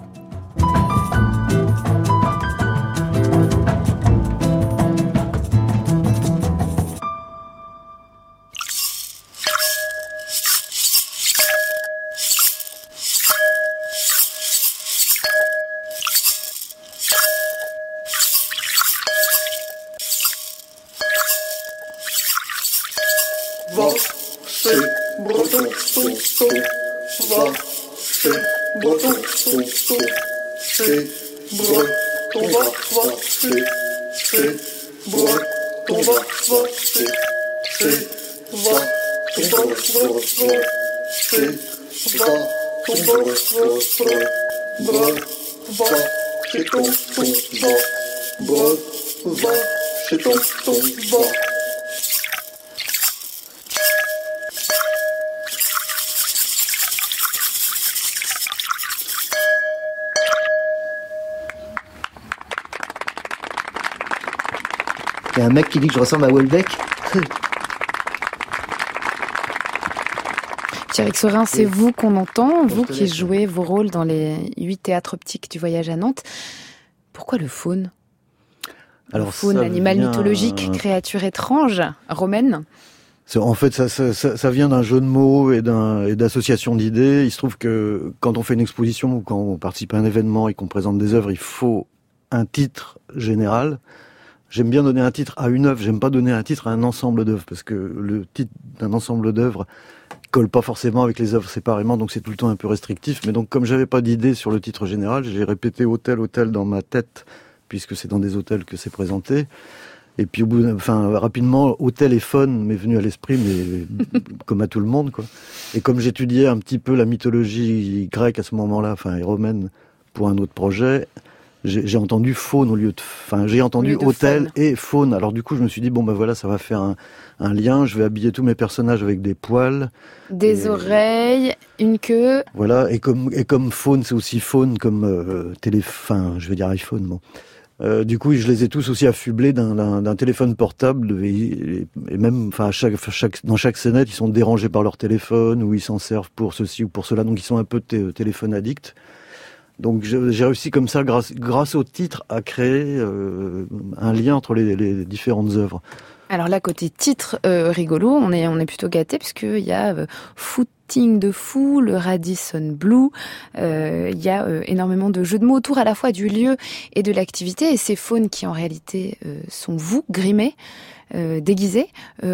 Il y a un mec qui dit que je ressemble à Houellebecq. Pierrick Saurin, c'est vous qu'on entend, vous qui jouez vos rôles dans les 8 théâtres optiques du voyage à Nantes. Pourquoi le faune ? Alors, le faune, animal mythologique, créature étrange, romaine ? En fait, ça vient d'un jeu de mots et d'association d'idées. Il se trouve que quand on fait une exposition ou quand on participe à un événement et qu'on présente des œuvres, il faut un titre général. J'aime bien donner un titre à une œuvre, j'aime pas donner un titre à un ensemble d'œuvres, parce que le titre d'un ensemble d'œuvres colle pas forcément avec les œuvres séparément, donc c'est tout le temps un peu restrictif. Mais donc, comme j'avais pas d'idée sur le titre général, j'ai répété hôtel dans ma tête, puisque c'est dans des hôtels que c'est présenté. Et puis, rapidement, hôtel et faune m'est venu à l'esprit, mais comme à tout le monde, quoi. Et comme j'étudiais un petit peu la mythologie grecque à ce moment-là, et romaine, pour un autre projet, j'ai entendu faune au lieu de... j'ai entendu hôtel et faune. Alors du coup, je me suis dit, voilà, ça va faire un lien. Je vais habiller tous mes personnages avec des poils. Des oreilles, une queue. Voilà, et comme faune, c'est aussi faune comme je vais dire iPhone, bon. Du coup, je les ai tous aussi affublés d'un téléphone portable et même, dans chaque scénette, ils sont dérangés par leur téléphone ou ils s'en servent pour ceci ou pour cela. Donc, ils sont un peu téléphone addicts. Donc j'ai réussi comme ça, grâce au titre, à créer un lien entre les différentes œuvres. Alors là, côté titre rigolo, on est plutôt gâtés puisqu'il y a Footing de fou, le Radisson Blu, il y a énormément de jeux de mots autour à la fois du lieu et de l'activité, et ces faunes qui en réalité sont vous, grimés, déguisés,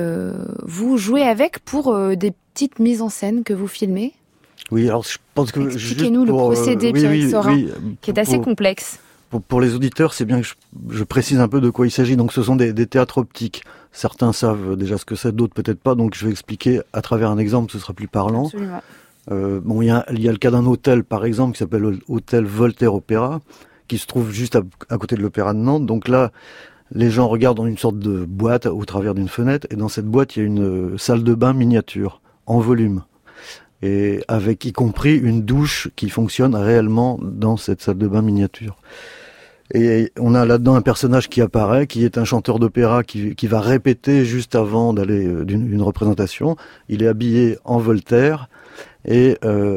vous jouez avec pour des petites mises en scène que vous filmez. Oui, alors je pense que... Expliquez-nous le procédé, Pierrick Saurin, qui est assez complexe. Pour les auditeurs, c'est bien que je précise un peu de quoi il s'agit. Donc ce sont des théâtres optiques. Certains savent déjà ce que c'est, d'autres peut-être pas. Donc je vais expliquer à travers un exemple, ce sera plus parlant. Absolument. Il y a le cas d'un hôtel, par exemple, qui s'appelle Hôtel Voltaire Opéra, qui se trouve juste à côté de l'Opéra de Nantes. Donc là, les gens regardent dans une sorte de boîte au travers d'une fenêtre. Et dans cette boîte, il y a une salle de bain miniature, en volume. Et avec y compris une douche qui fonctionne réellement dans cette salle de bain miniature. Et on a là-dedans un personnage qui apparaît, qui est un chanteur d'opéra qui va répéter juste avant d'aller d'une représentation. Il est habillé en Voltaire et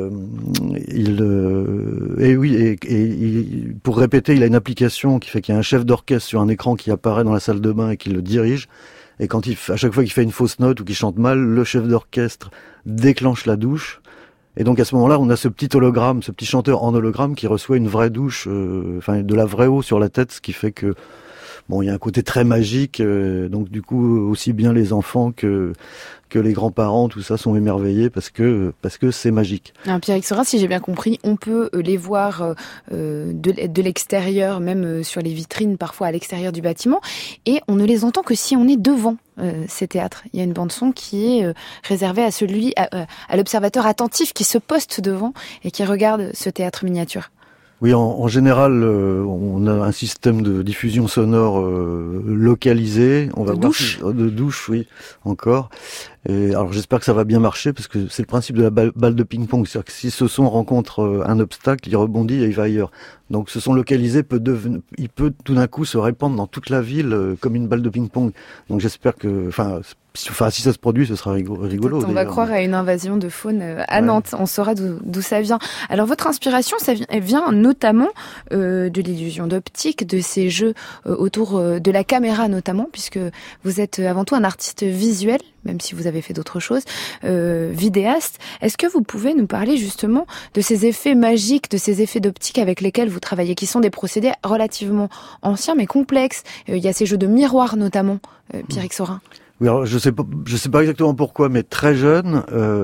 pour répéter, il a une application qui fait qu'il y a un chef d'orchestre sur un écran qui apparaît dans la salle de bain et qui le dirige. Et à chaque fois qu'il fait une fausse note ou qu'il chante mal, le chef d'orchestre déclenche la douche. Et donc à ce moment-là, on a ce petit hologramme, ce petit chanteur en hologramme qui reçoit une vraie douche, de la vraie eau sur la tête, ce qui fait que Bon, il y a un côté très magique, donc du coup aussi bien les enfants que les grands-parents, tout ça, sont émerveillés parce que c'est magique. Alors, Pierrick Saurin, si j'ai bien compris, on peut les voir de l'extérieur, même sur les vitrines, parfois à l'extérieur du bâtiment, et on ne les entend que si on est devant ces théâtres. Il y a une bande-son qui est réservée à l'observateur attentif qui se poste devant et qui regarde ce théâtre miniature. Oui, en général, on a un système de diffusion sonore localisé. On va voir de douche, oui, encore. Et alors j'espère que ça va bien marcher parce que c'est le principe de la balle de ping-pong, c'est-à-dire que si ce son rencontre un obstacle, il rebondit et il va ailleurs. Donc ce son localisé il peut tout d'un coup se répandre dans toute la ville comme une balle de ping-pong. Donc j'espère que, si ça se produit, ce sera rigolo. On va croire à une invasion de faune à Nantes. On saura d'où ça vient. Alors votre inspiration, elle vient notamment de l'illusion d'optique, de ces jeux autour de la caméra notamment, puisque vous êtes avant tout un artiste visuel, même si vous avez fait d'autres choses, vidéaste. Est-ce que vous pouvez nous parler justement de ces effets magiques, de ces effets d'optique avec lesquels vous travaillez, qui sont des procédés relativement anciens mais complexes? Il y a ces jeux de miroirs notamment, Pierrick Saurin. Oui, alors je sais pas exactement pourquoi, mais très jeune,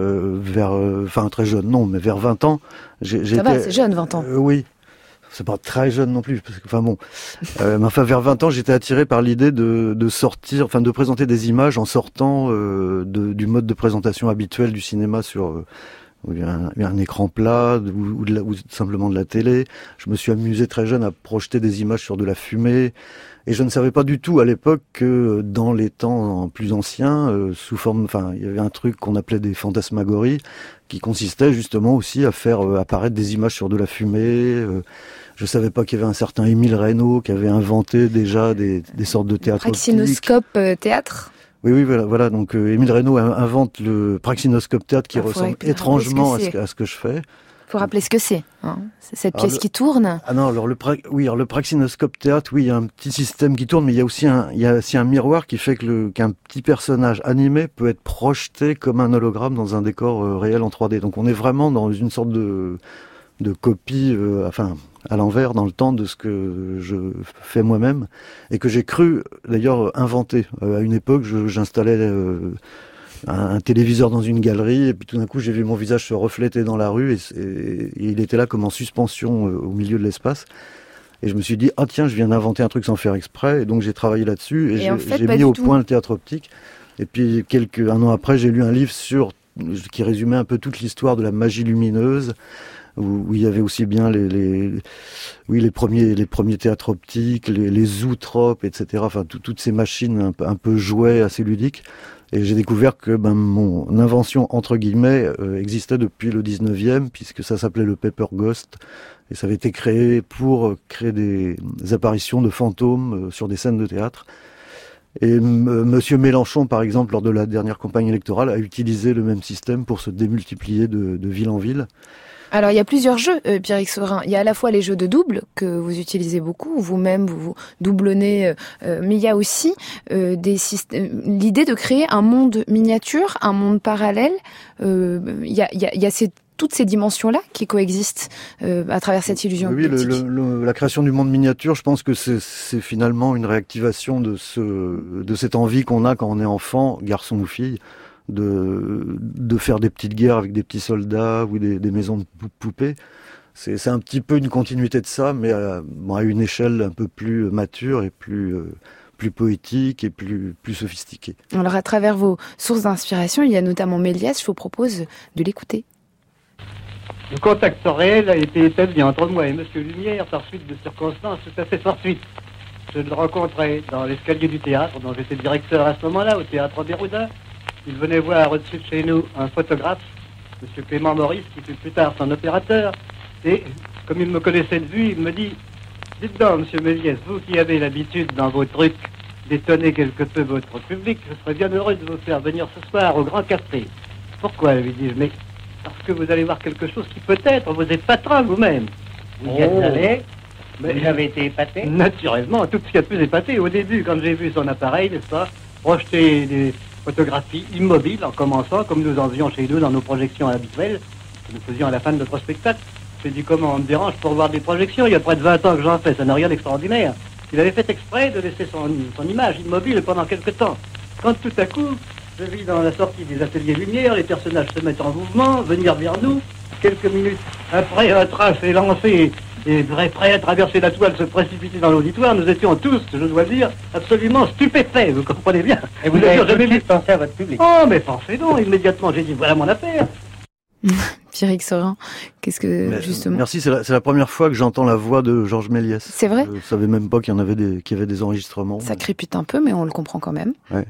très jeune, non, mais vers 20 ans, ça va, c'est jeune, 20 ans. Oui. C'est pas très jeune non plus, parce que, vers 20 ans, j'étais attiré par l'idée de sortir, de présenter des images en sortant du mode de présentation habituel du cinéma sur un écran plat ou simplement de la télé. Je me suis amusé très jeune à projeter des images sur de la fumée, et je ne savais pas du tout à l'époque que dans les temps plus anciens, il y avait un truc qu'on appelait des fantasmagories, qui consistait justement aussi à faire apparaître des images sur de la fumée. Je savais pas qu'il y avait un certain Émile Reynaud qui avait inventé déjà des sortes de théâtre optique. Praxinoscope théâtre. Oui, voilà. Donc Émile Reynaud invente le praxinoscope théâtre qui ressemble étrangement à ce que je fais. Faut rappeler ce que c'est. C'est cette pièce qui tourne. Ah non, alors le praxinoscope théâtre, oui, il y a un petit système qui tourne, mais il y a aussi un miroir qui fait qu'un petit personnage animé peut être projeté comme un hologramme dans un décor réel en 3D. Donc on est vraiment dans une sorte de copie, à l'envers dans le temps de ce que je fais moi-même et que j'ai cru d'ailleurs inventer. À une époque, j'installais un téléviseur dans une galerie et puis tout d'un coup j'ai vu mon visage se refléter dans la rue et il était là comme en suspension au milieu de l'espace. Et je me suis dit, tiens, je viens d'inventer un truc sans faire exprès. Et donc j'ai travaillé là-dessus et j'ai mis au point le théâtre optique. Et puis un an après, j'ai lu un livre qui résumait un peu toute l'histoire de la magie lumineuse, où il y avait aussi bien les premiers théâtres optiques, les zootropes, etc. Toutes ces machines un peu jouets, assez ludiques. Et j'ai découvert que mon invention, entre guillemets, existait depuis le 19e, puisque ça s'appelait le Paper Ghost. Et ça avait été créé pour créer des apparitions de fantômes sur des scènes de théâtre. Et Monsieur Mélenchon, par exemple, lors de la dernière campagne électorale, a utilisé le même système pour se démultiplier de ville en ville. Alors, il y a plusieurs jeux, Pierrick Saurin. Il y a à la fois les jeux de double, que vous utilisez beaucoup, vous-même, vous doublonnez, mais il y a aussi l'idée de créer un monde miniature, un monde parallèle. Il y a toutes ces dimensions-là qui coexistent à travers cette illusion optique. Oui, la création du monde miniature, je pense que c'est finalement une réactivation de cette envie qu'on a quand on est enfant, garçon ou fille, de faire des petites guerres avec des petits soldats ou des maisons de poupées. C'est un petit peu une continuité de ça, mais à une échelle un peu plus mature et plus poétique et plus sophistiquée. Alors à travers vos sources d'inspiration, il y a notamment Méliès, je vous propose de l'écouter. Le contact réel a été établi entre moi et Monsieur Lumière par suite de circonstances tout à fait fortuites. Je le rencontrais dans l'escalier du théâtre, dont j'étais directeur à ce moment-là, au théâtre Béroudin. Il venait voir au-dessus de chez nous un photographe, M. Clément Maurice, qui fut plus tard son opérateur. Et comme il me connaissait de vue, il me dit « Dites donc, M. Méliès, vous qui avez l'habitude dans vos trucs d'étonner quelque peu votre public, je serais bien heureux de vous faire venir ce soir au Grand Café. » Pourquoi, lui dis-je, mais parce que vous allez voir quelque chose qui peut-être vous épatera vous-même. Vous y êtes allé, mais vous avez été épaté? Naturellement, tout ce qu'il y a de plus épaté. Au début, quand j'ai vu son appareil, n'est-ce pas, projeter des photographies immobiles en commençant, comme nous en faisions chez nous dans nos projections habituelles, que nous faisions à la fin de notre spectacle. J'ai dit, comment on me dérange pour voir des projections? Il y a près de 20 ans que j'en fais, ça n'a rien d'extraordinaire. Il avait fait exprès de laisser son image immobile pendant quelque temps. Quand tout à coup, je vis dans la sortie des ateliers Lumière, les personnages se mettent en mouvement, venir vers nous. Quelques minutes après, un train s'est lancé et prêt à traverser la toile, se précipiter dans l'auditoire. Nous étions tous, je dois le dire, absolument stupéfaits, vous comprenez bien. Et vous avez tout de suite pensé à votre public. Oh, mais pensez donc, immédiatement, j'ai dit, voilà mon affaire. Pierrick Saurin, qu'est-ce que, justement... Merci, c'est la première fois que j'entends la voix de Georges Méliès. C'est vrai ? Je savais même pas qu'il y avait des enregistrements. Ça crépite un peu, mais on le comprend quand même. Ouais.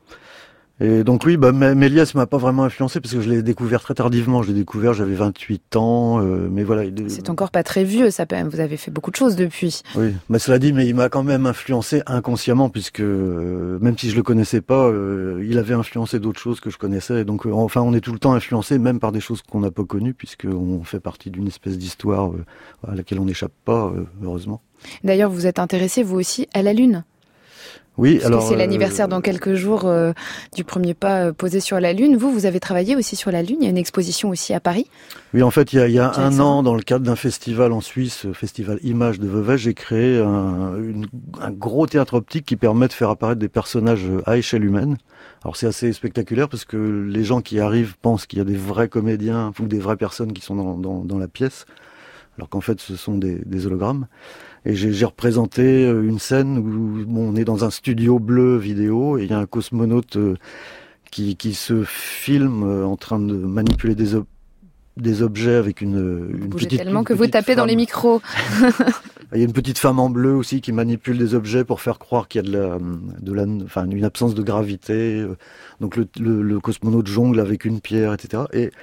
Et donc oui, Méliès m'a pas vraiment influencé parce que je l'ai découvert très tardivement. Je l'ai découvert, j'avais 28 ans, mais voilà. C'est encore pas très vieux, ça, vous avez fait beaucoup de choses depuis. Oui, mais cela dit, mais il m'a quand même influencé inconsciemment puisque même si je le connaissais pas, il avait influencé d'autres choses que je connaissais. Donc enfin, on est tout le temps influencé, même par des choses qu'on n'a pas connues, puisqu'on fait partie d'une espèce d'histoire à laquelle on n'échappe pas, heureusement. D'ailleurs, vous êtes intéressé, vous aussi, à la Lune. Oui, alors c'est l'anniversaire dans quelques jours du premier pas posé sur la Lune. Vous avez travaillé aussi sur la Lune. Il y a une exposition aussi à Paris. Oui, en fait, il y a un an, dans le cadre d'un festival en Suisse, Festival Images de Vevey, j'ai créé un gros théâtre optique qui permet de faire apparaître des personnages à échelle humaine. Alors c'est assez spectaculaire parce que les gens qui arrivent pensent qu'il y a des vrais comédiens ou des vraies personnes qui sont dans la pièce, alors qu'en fait ce sont des hologrammes. Et j'ai représenté une scène où on est dans un studio bleu vidéo et il y a un cosmonaute qui se filme en train de manipuler des objets avec une petite tellement que vous tapez dans les micros. Il y a une petite femme en bleu aussi qui manipule des objets pour faire croire qu'il y a une absence de gravité. Donc le cosmonaute jongle avec une pierre, etc.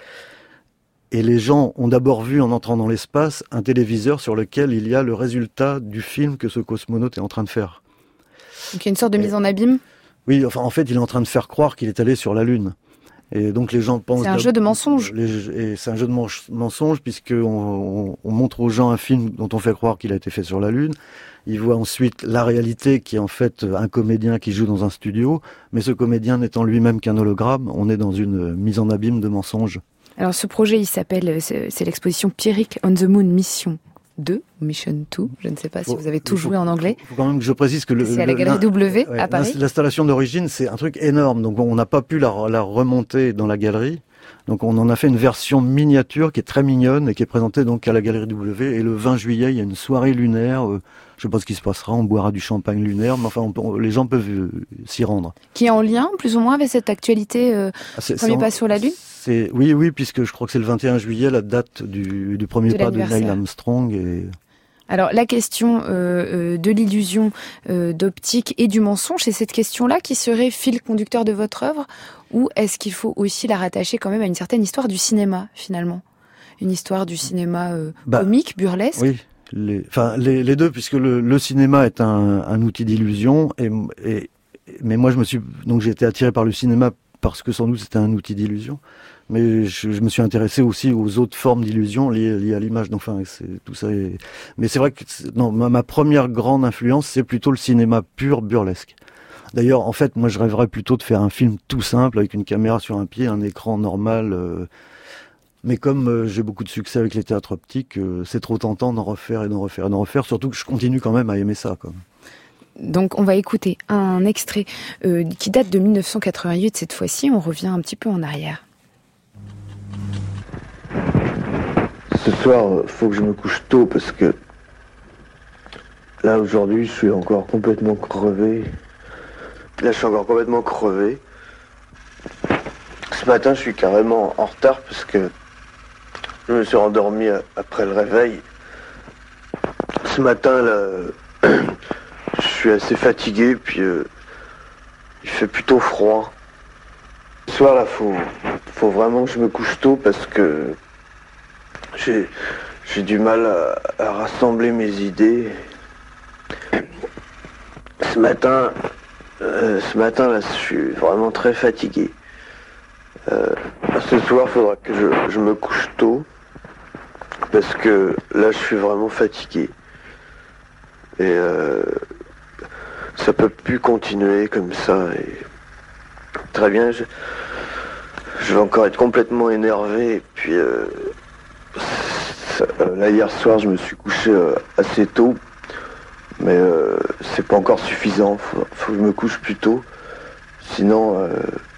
Et les gens ont d'abord vu, en entrant dans l'espace, un téléviseur sur lequel il y a le résultat du film que ce cosmonaute est en train de faire. Donc il y a une sorte de mise en abîme ? Oui, enfin en fait, il est en train de faire croire qu'il est allé sur la Lune. Et donc les gens pensent... C'est un jeu de mensonge. Et c'est un jeu de mensonge puisqu'on montre aux gens un film dont on fait croire qu'il a été fait sur la Lune. Ils voient ensuite la réalité qui est en fait un comédien qui joue dans un studio. Mais ce comédien n'étant lui-même qu'un hologramme, on est dans une mise en abîme de mensonges. Alors ce projet, il s'appelle, c'est l'exposition Pierrick on the Moon Mission 2, Mission 2, je ne sais pas si vous avez tout joué en anglais. Il faut quand même que je précise que c'est à la Galerie W à Paris. L'installation d'origine, c'est un truc énorme, donc on n'a pas pu la remonter dans la galerie. Donc on en a fait une version miniature qui est très mignonne et qui est présentée donc à la Galerie W. Et le 20 juillet, il y a une soirée lunaire. Je sais pas ce qui se passera, on boira du champagne lunaire, mais enfin les gens peuvent s'y rendre. Qui est en lien plus ou moins avec cette actualité premier pas sur la Lune ? Oui, puisque je crois que c'est le 21 juillet, la date du premier pas de Neil Armstrong. Alors la question de l'illusion d'optique et du mensonge, c'est cette question-là qui serait fil conducteur de votre œuvre, ou est-ce qu'il faut aussi la rattacher quand même à une certaine histoire du cinéma finalement ? Une histoire du cinéma comique, burlesque ? Oui, les deux, puisque le cinéma est un outil d'illusion, mais moi j'ai été attiré par le cinéma parce que sans doute c'était un outil d'illusion. Mais je me suis intéressé aussi aux autres formes d'illusion liées à l'image. Donc, enfin, tout ça. Mais c'est vrai que ma première grande influence, c'est plutôt le cinéma pur burlesque. D'ailleurs, en fait, moi, je rêverais plutôt de faire un film tout simple avec une caméra sur un pied, un écran normal. Mais comme j'ai beaucoup de succès avec les théâtres optiques, c'est trop tentant d'en refaire et d'en refaire et d'en refaire. Surtout que je continue quand même à aimer ça, quoi. Donc on va écouter un extrait qui date de 1988 cette fois-ci. On revient un petit peu en arrière. Ce soir, faut que je me couche tôt parce que là aujourd'hui, je suis encore complètement crevé. Ce matin, je suis carrément en retard parce que je me suis endormi après le réveil. Ce matin, là, je suis assez fatigué, puis il fait plutôt froid. Ce soir, là, faut vraiment que je me couche tôt parce que j'ai du mal à rassembler mes idées. Ce matin, là, je suis vraiment très fatigué. Ce soir, il faudra que je me couche tôt parce que là, je suis vraiment fatigué. Et ça peut plus continuer comme ça. Et très bien, je vais encore être complètement énervé. Et puis là, hier soir, je me suis couché assez tôt. Mais c'est pas encore suffisant. Faut que je me couche plus tôt. Sinon,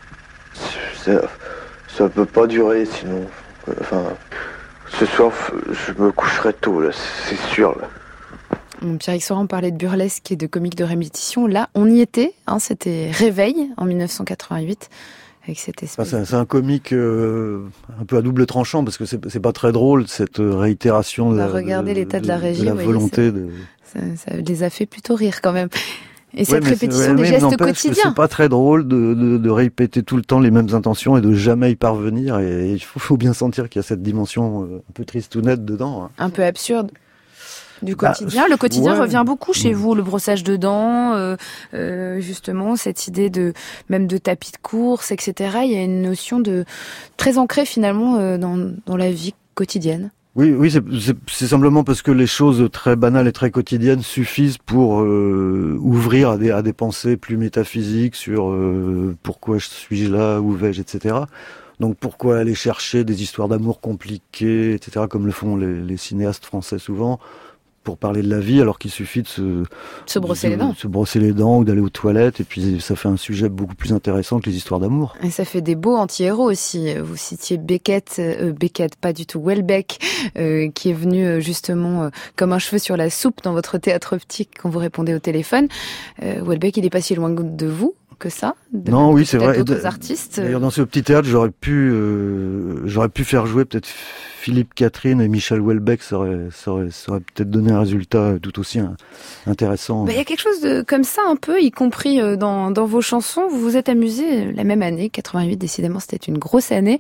ça peut pas durer. Sinon, enfin, ce soir, je me coucherai tôt, là, c'est sûr. Là. Pierrick Saurin parlait de burlesque et de comique de répétition. Là, on y était. C'était Réveil en 1988. Avec cette espèce... c'est un comique un peu à double tranchant parce que c'est pas très drôle cette réitération de regardez l'état de la régie, de la volonté ça les a fait plutôt rire quand même. Et cette répétition des gestes quotidiens. C'est pas très drôle de répéter tout le temps les mêmes intentions et de jamais y parvenir. Et il faut bien sentir qu'il y a cette dimension un peu tristounette dedans. Un peu absurde. Du quotidien. Le quotidien revient beaucoup chez vous, le brossage de dents, justement, cette idée même de tapis de course, etc. Il y a une notion très ancrée finalement dans la vie quotidienne. Oui, c'est simplement parce que les choses très banales et très quotidiennes suffisent pour ouvrir à des pensées plus métaphysiques sur pourquoi je suis là, où vais-je, etc. Donc pourquoi aller chercher des histoires d'amour compliquées, etc., comme le font les cinéastes français souvent, pour parler de la vie, alors qu'il suffit de se brosser les dents. Se brosser les dents ou d'aller aux toilettes, et puis ça fait un sujet beaucoup plus intéressant que les histoires d'amour. Et ça fait des beaux anti-héros aussi. Vous citiez Beckett, pas du tout, Houellebecq, qui est venu justement comme un cheveu sur la soupe dans votre théâtre optique quand vous répondez au téléphone. Houellebecq, il est pas si loin de vous que ça. Non, oui, c'est vrai. D'autres artistes. D'ailleurs, dans ce petit théâtre, j'aurais pu faire jouer peut-être Philippe Catherine et Michel Houellebecq. Ça aurait peut-être donné un résultat tout aussi intéressant. Il y a quelque chose de comme ça un peu, y compris dans vos chansons. Vous vous êtes amusé la même année, 88, décidément c'était une grosse année,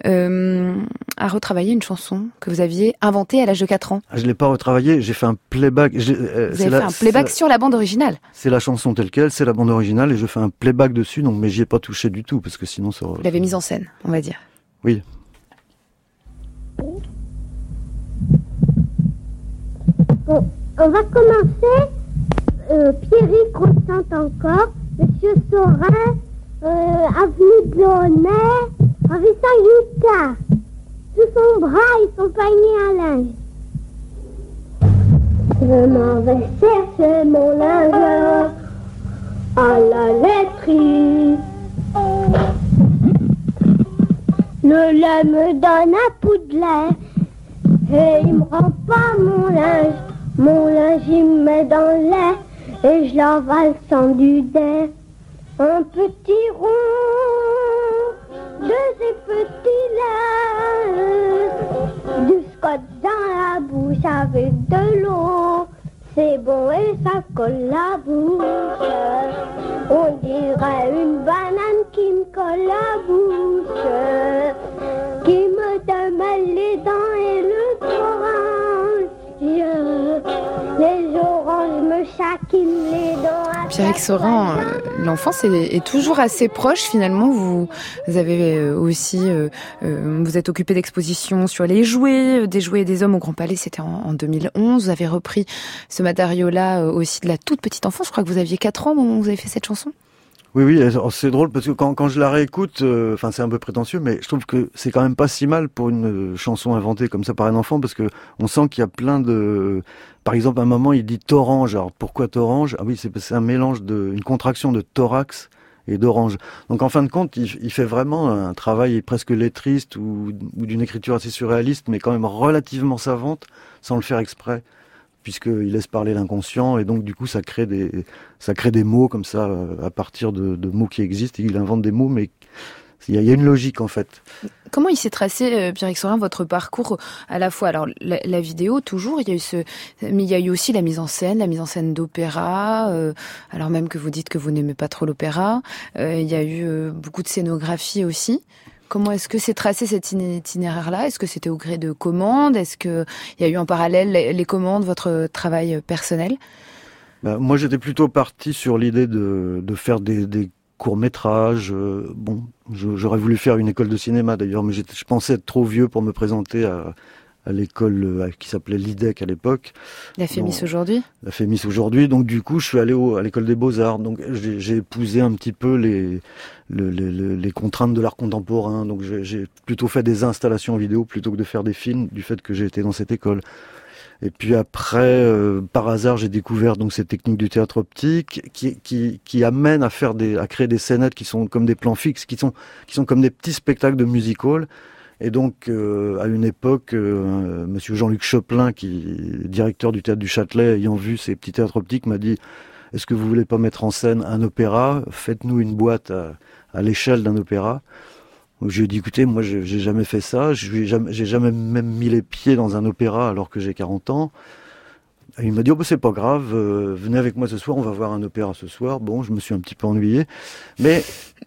à retravailler une chanson que vous aviez inventée à l'âge de 4 ans. Je l'ai pas retravaillée, j'ai fait un playback. Vous avez fait un playback sur la bande originale. C'est la chanson telle quelle, c'est la bande originale, et je fais un playback dessus, donc, mais j'y ai pas touché du tout, parce que sinon ça aurait... Vous l'avez mise en scène, on va dire. Oui. Bon, on va commencer. Pierrick ressent encore. Monsieur Saurin, avenue de Launay, avec sa guitare. Sous son bras et son panier à linge. Je m'en vais chercher mon linge à la laiterie. Le lait me donne un coup de lait et il me rend pas mon linge. Mon linge il me met dans le lait et je l'avale sans du dé. Un petit rond de ces petits laits, du scotch dans la bouche avec de l'eau. C'est bon et ça colle la bouche. On dirait une banane qui me colle la bouche, qui me démêle les dents et le orange. Les oranges me chaquinent les dents. Pierrick Saurin, l'enfance est toujours assez proche finalement. Vous avez aussi, vous êtes occupé d'expositions sur les jouets, des jouets et des hommes au Grand Palais, c'était en 2011. Vous avez repris ce matériau-là aussi de la toute petite enfance. Je crois que vous aviez 4 ans au moment où vous avez fait cette chanson. Oui, c'est drôle parce que quand je la réécoute, c'est un peu prétentieux, mais je trouve que c'est quand même pas si mal pour une chanson inventée comme ça par un enfant, parce que on sent qu'il y a plein de... Par exemple, à un moment, il dit torange. Alors, pourquoi torange? Ah oui, c'est un mélange une contraction de thorax et d'orange. Donc, en fin de compte, il fait vraiment un travail presque lettriste ou d'une écriture assez surréaliste, mais quand même relativement savante, sans le faire exprès, puisqu'il laisse parler l'inconscient, et donc du coup ça crée des mots comme ça à partir de mots qui existent. Il invente des mots, mais il y a une logique en fait. Comment il s'est tracé, Pierrick Saurin, votre parcours à la fois, alors la vidéo toujours, il y a eu mais il y a eu aussi la mise en scène d'opéra, alors même que vous dites que vous n'aimez pas trop l'opéra, il y a eu beaucoup de scénographie aussi. Comment est-ce que c'est tracé cet itinéraire-là? Est-ce que c'était au gré de commandes? Est-ce qu'il y a eu en parallèle les commandes, votre travail personnel? Moi, j'étais plutôt parti sur l'idée de faire des courts-métrages. J'aurais voulu faire une école de cinéma d'ailleurs, mais je pensais être trop vieux pour me présenter à l'école qui s'appelait l'IDEC à l'époque. La FEMIS aujourd'hui. La FEMIS aujourd'hui. Donc du coup, je suis allé à l'école des Beaux-Arts. Donc j'ai épousé un petit peu les contraintes de l'art contemporain. Donc j'ai plutôt fait des installations vidéo plutôt que de faire des films, du fait que j'ai été dans cette école. Et puis après, par hasard, j'ai découvert donc cette technique du théâtre optique qui amène à créer des scénettes qui sont comme des plans fixes, qui sont comme des petits spectacles de music hall. Et donc, à une époque, monsieur Jean-Luc Choplin, qui est directeur du théâtre du Châtelet, ayant vu ces petits théâtres optiques, m'a dit: est-ce que vous voulez pas mettre en scène un opéra? Faites-nous une boîte à l'échelle d'un opéra. Donc, je lui ai dit: écoutez, moi j'ai jamais fait ça, j'ai jamais même mis les pieds dans un opéra alors que j'ai 40 ans. Et il m'a dit: oh, bah, c'est pas grave, venez avec moi ce soir, on va voir un opéra ce soir. Bon, je me suis un petit peu ennuyé, mais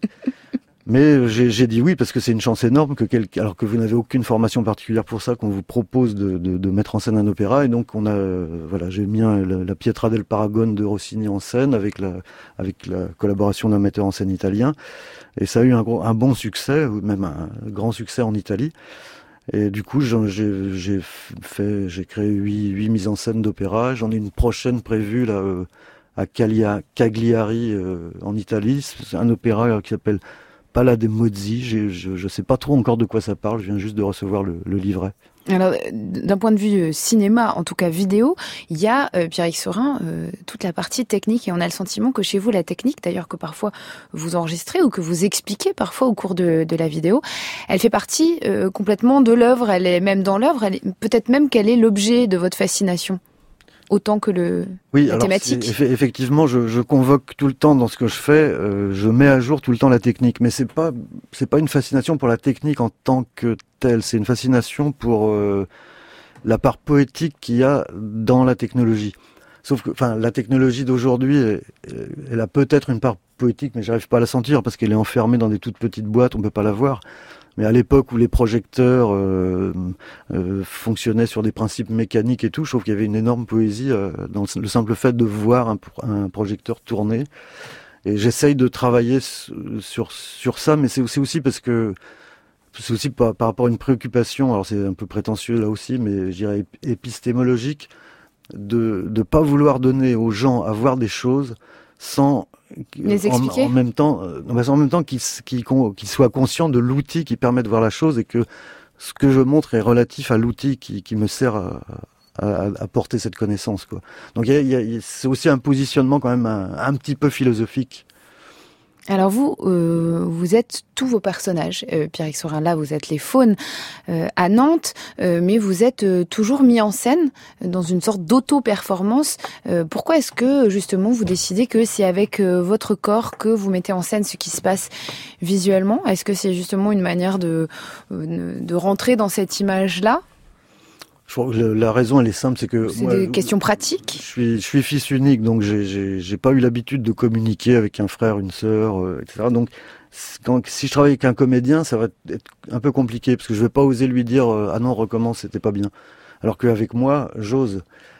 j'ai dit oui parce que c'est une chance énorme alors que vous n'avez aucune formation particulière pour ça, qu'on vous propose de mettre en scène un opéra. Et donc j'ai mis la Pietra del Paragone de Rossini en scène avec la collaboration d'un metteur en scène italien. Et ça a eu un bon succès, ou même un grand succès en Italie. Et du coup, j'ai créé 8 mises en scène d'opéra. J'en ai une prochaine prévue là à Cagliari en Italie. C'est un opéra qui s'appelle Pala de Mozzi. Je sais pas trop encore de quoi ça parle. Je viens juste de recevoir le livret. Alors, d'un point de vue cinéma, en tout cas vidéo, il y a, Pierrick Saurin, toute la partie technique, et on a le sentiment que chez vous, la technique, d'ailleurs que parfois vous enregistrez ou que vous expliquez parfois au cours de la vidéo, elle fait partie complètement de l'œuvre, elle est même dans l'œuvre, peut-être même qu'elle est l'objet de votre fascination. Autant que la thématique. Effectivement, je convoque tout le temps dans ce que je fais, je mets à jour tout le temps la technique, mais c'est pas une fascination pour la technique en tant que telle, c'est une fascination pour la part poétique qu'il y a dans la technologie. Sauf que, la technologie d'aujourd'hui, elle a peut-être une part poétique, mais j'arrive pas à la sentir parce qu'elle est enfermée dans des toutes petites boîtes, on peut pas la voir. Mais à l'époque où les projecteurs fonctionnaient sur des principes mécaniques et tout, je trouve qu'il y avait une énorme poésie dans le simple fait de voir un projecteur tourner. Et j'essaye de travailler sur ça, mais c'est aussi parce que c'est aussi par rapport à une préoccupation, alors c'est un peu prétentieux là aussi, mais je dirais épistémologique, de pas vouloir donner aux gens à voir des choses sans les expliquer. En même temps qu'ils soient conscients de l'outil qui permet de voir la chose, et que ce que je montre est relatif à l'outil qui me sert à porter cette connaissance, quoi. Donc c'est aussi un positionnement quand même un petit peu philosophique. Alors vous êtes tous vos personnages, Pierrick Saurin. Là, vous êtes les faunes à Nantes, mais vous êtes toujours mis en scène dans une sorte d'auto-performance. Pourquoi est-ce que justement vous décidez que c'est avec votre corps que vous mettez en scène ce qui se passe visuellement? Est-ce que c'est justement une manière de rentrer dans cette image-là? Je crois que la raison, elle est simple, c'est que c'est des questions pratiques. Je suis fils unique, donc j'ai pas eu l'habitude de communiquer avec un frère, une sœur, etc. Donc si je travaille avec un comédien, ça va être un peu compliqué parce que je vais pas oser lui dire ah non, recommence, c'était pas bien. Alors qu'avec moi, j'ose.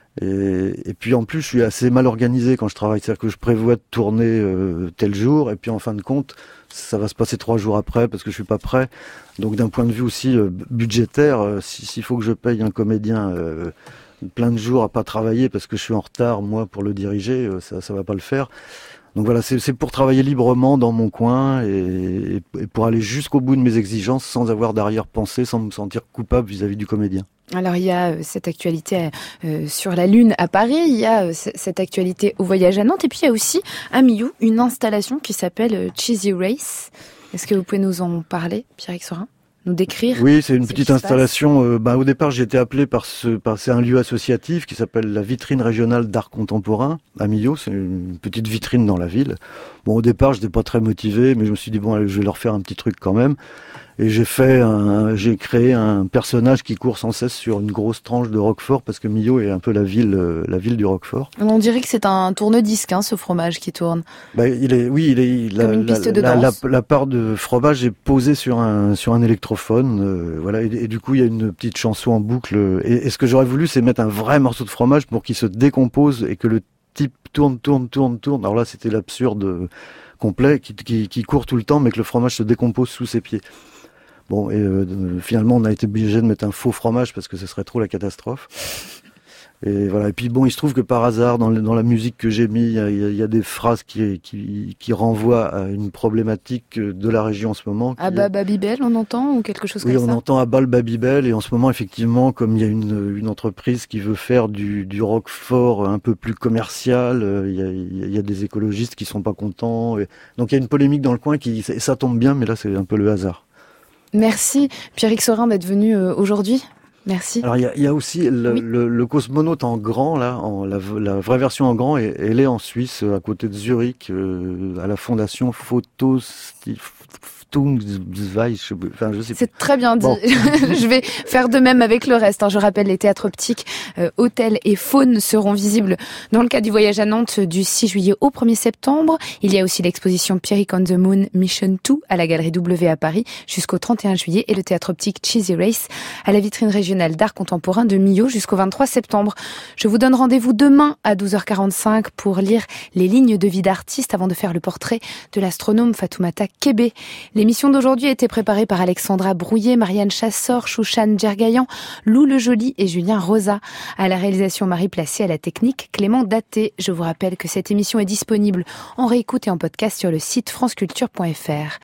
Et puis en plus, je suis assez mal organisé quand je travaille, c'est-à-dire que je prévois de tourner tel jour, et puis en fin de compte, ça va se passer 3 jours après parce que je suis pas prêt. Donc d'un point de vue aussi budgétaire, s'il faut que je paye un comédien plein de jours à pas travailler parce que je suis en retard moi pour le diriger, ça va pas le faire. Donc voilà, c'est pour travailler librement dans mon coin et pour aller jusqu'au bout de mes exigences sans avoir d'arrière-pensée, sans me sentir coupable vis-à-vis du comédien. Alors il y a cette actualité sur la Lune à Paris, il y a cette actualité au voyage à Nantes, et puis il y a aussi à Millau une installation qui s'appelle Cheesy Race. Est-ce que vous pouvez nous en parler, Pierrick Saurin? Nous décrire? Oui, c'est une petite installation. Au départ, j'ai été appelé c'est un lieu associatif qui s'appelle la Vitrine Régionale d'Art Contemporain à Millau. C'est une petite vitrine dans la ville. Bon, au départ, j'étais pas très motivé, mais je me suis dit bon, allez, je vais leur faire un petit truc quand même. Et j'ai créé un personnage qui court sans cesse sur une grosse tranche de Roquefort, parce que Millau est un peu la ville du Roquefort. On dirait que c'est un tourne-disque, ce fromage qui tourne. Comme une piste de danse. La part de fromage est posée sur un électrophone, voilà. Et du coup, il y a une petite chanson en boucle. Et ce que j'aurais voulu, c'est mettre un vrai morceau de fromage pour qu'il se décompose et que le type tourne. Alors là, c'était l'absurde complet, qui court tout le temps, mais que le fromage se décompose sous ses pieds. Bon, et finalement, on a été obligé de mettre un faux fromage parce que ce serait trop la catastrophe. Et voilà. Et puis bon, il se trouve que par hasard, dans la musique que j'ai mis, il y a des phrases qui renvoient à une problématique de la région en ce moment. Abba Babybel, on entend, ou quelque chose comme ça? Oui, on entend Abba Babybel, et en ce moment, effectivement, comme il y a une entreprise qui veut faire du roquefort un peu plus commercial, il y a des écologistes qui sont pas contents. Donc il y a une polémique dans le coin ça tombe bien, mais là c'est un peu le hasard. Merci Pierrick Saurin d'être venu aujourd'hui. Merci. Alors il y a aussi le cosmonaute en grand là, la vraie version en grand, et elle est en Suisse, à côté de Zurich, à la fondation Enfin, je sais c'est très bien dit. Bon. Je vais faire de même avec le reste. Je rappelle, les théâtres optiques, hôtels et faune seront visibles dans le cadre du voyage à Nantes du 6 juillet au 1er septembre. Il y a aussi l'exposition Pierrick on the Moon Mission 2 à la Galerie W à Paris jusqu'au 31 juillet et le théâtre optique Cheesy Race à la vitrine régionale d'art contemporain de Millau jusqu'au 23 septembre. Je vous donne rendez-vous demain à 12h45 pour lire les lignes de vie d'artistes avant de faire le portrait de l'astronome Fatoumata Kébé. L'émission d'aujourd'hui a été préparée par Alexandra Brouillet, Marianne Chassor, Chouchane Djergayan, Lou Le Joly et Julien Rosa. À la réalisation, Marie Placé, à la technique, Clément Daté. Je vous rappelle que cette émission est disponible en réécoute et en podcast sur le site franceculture.fr.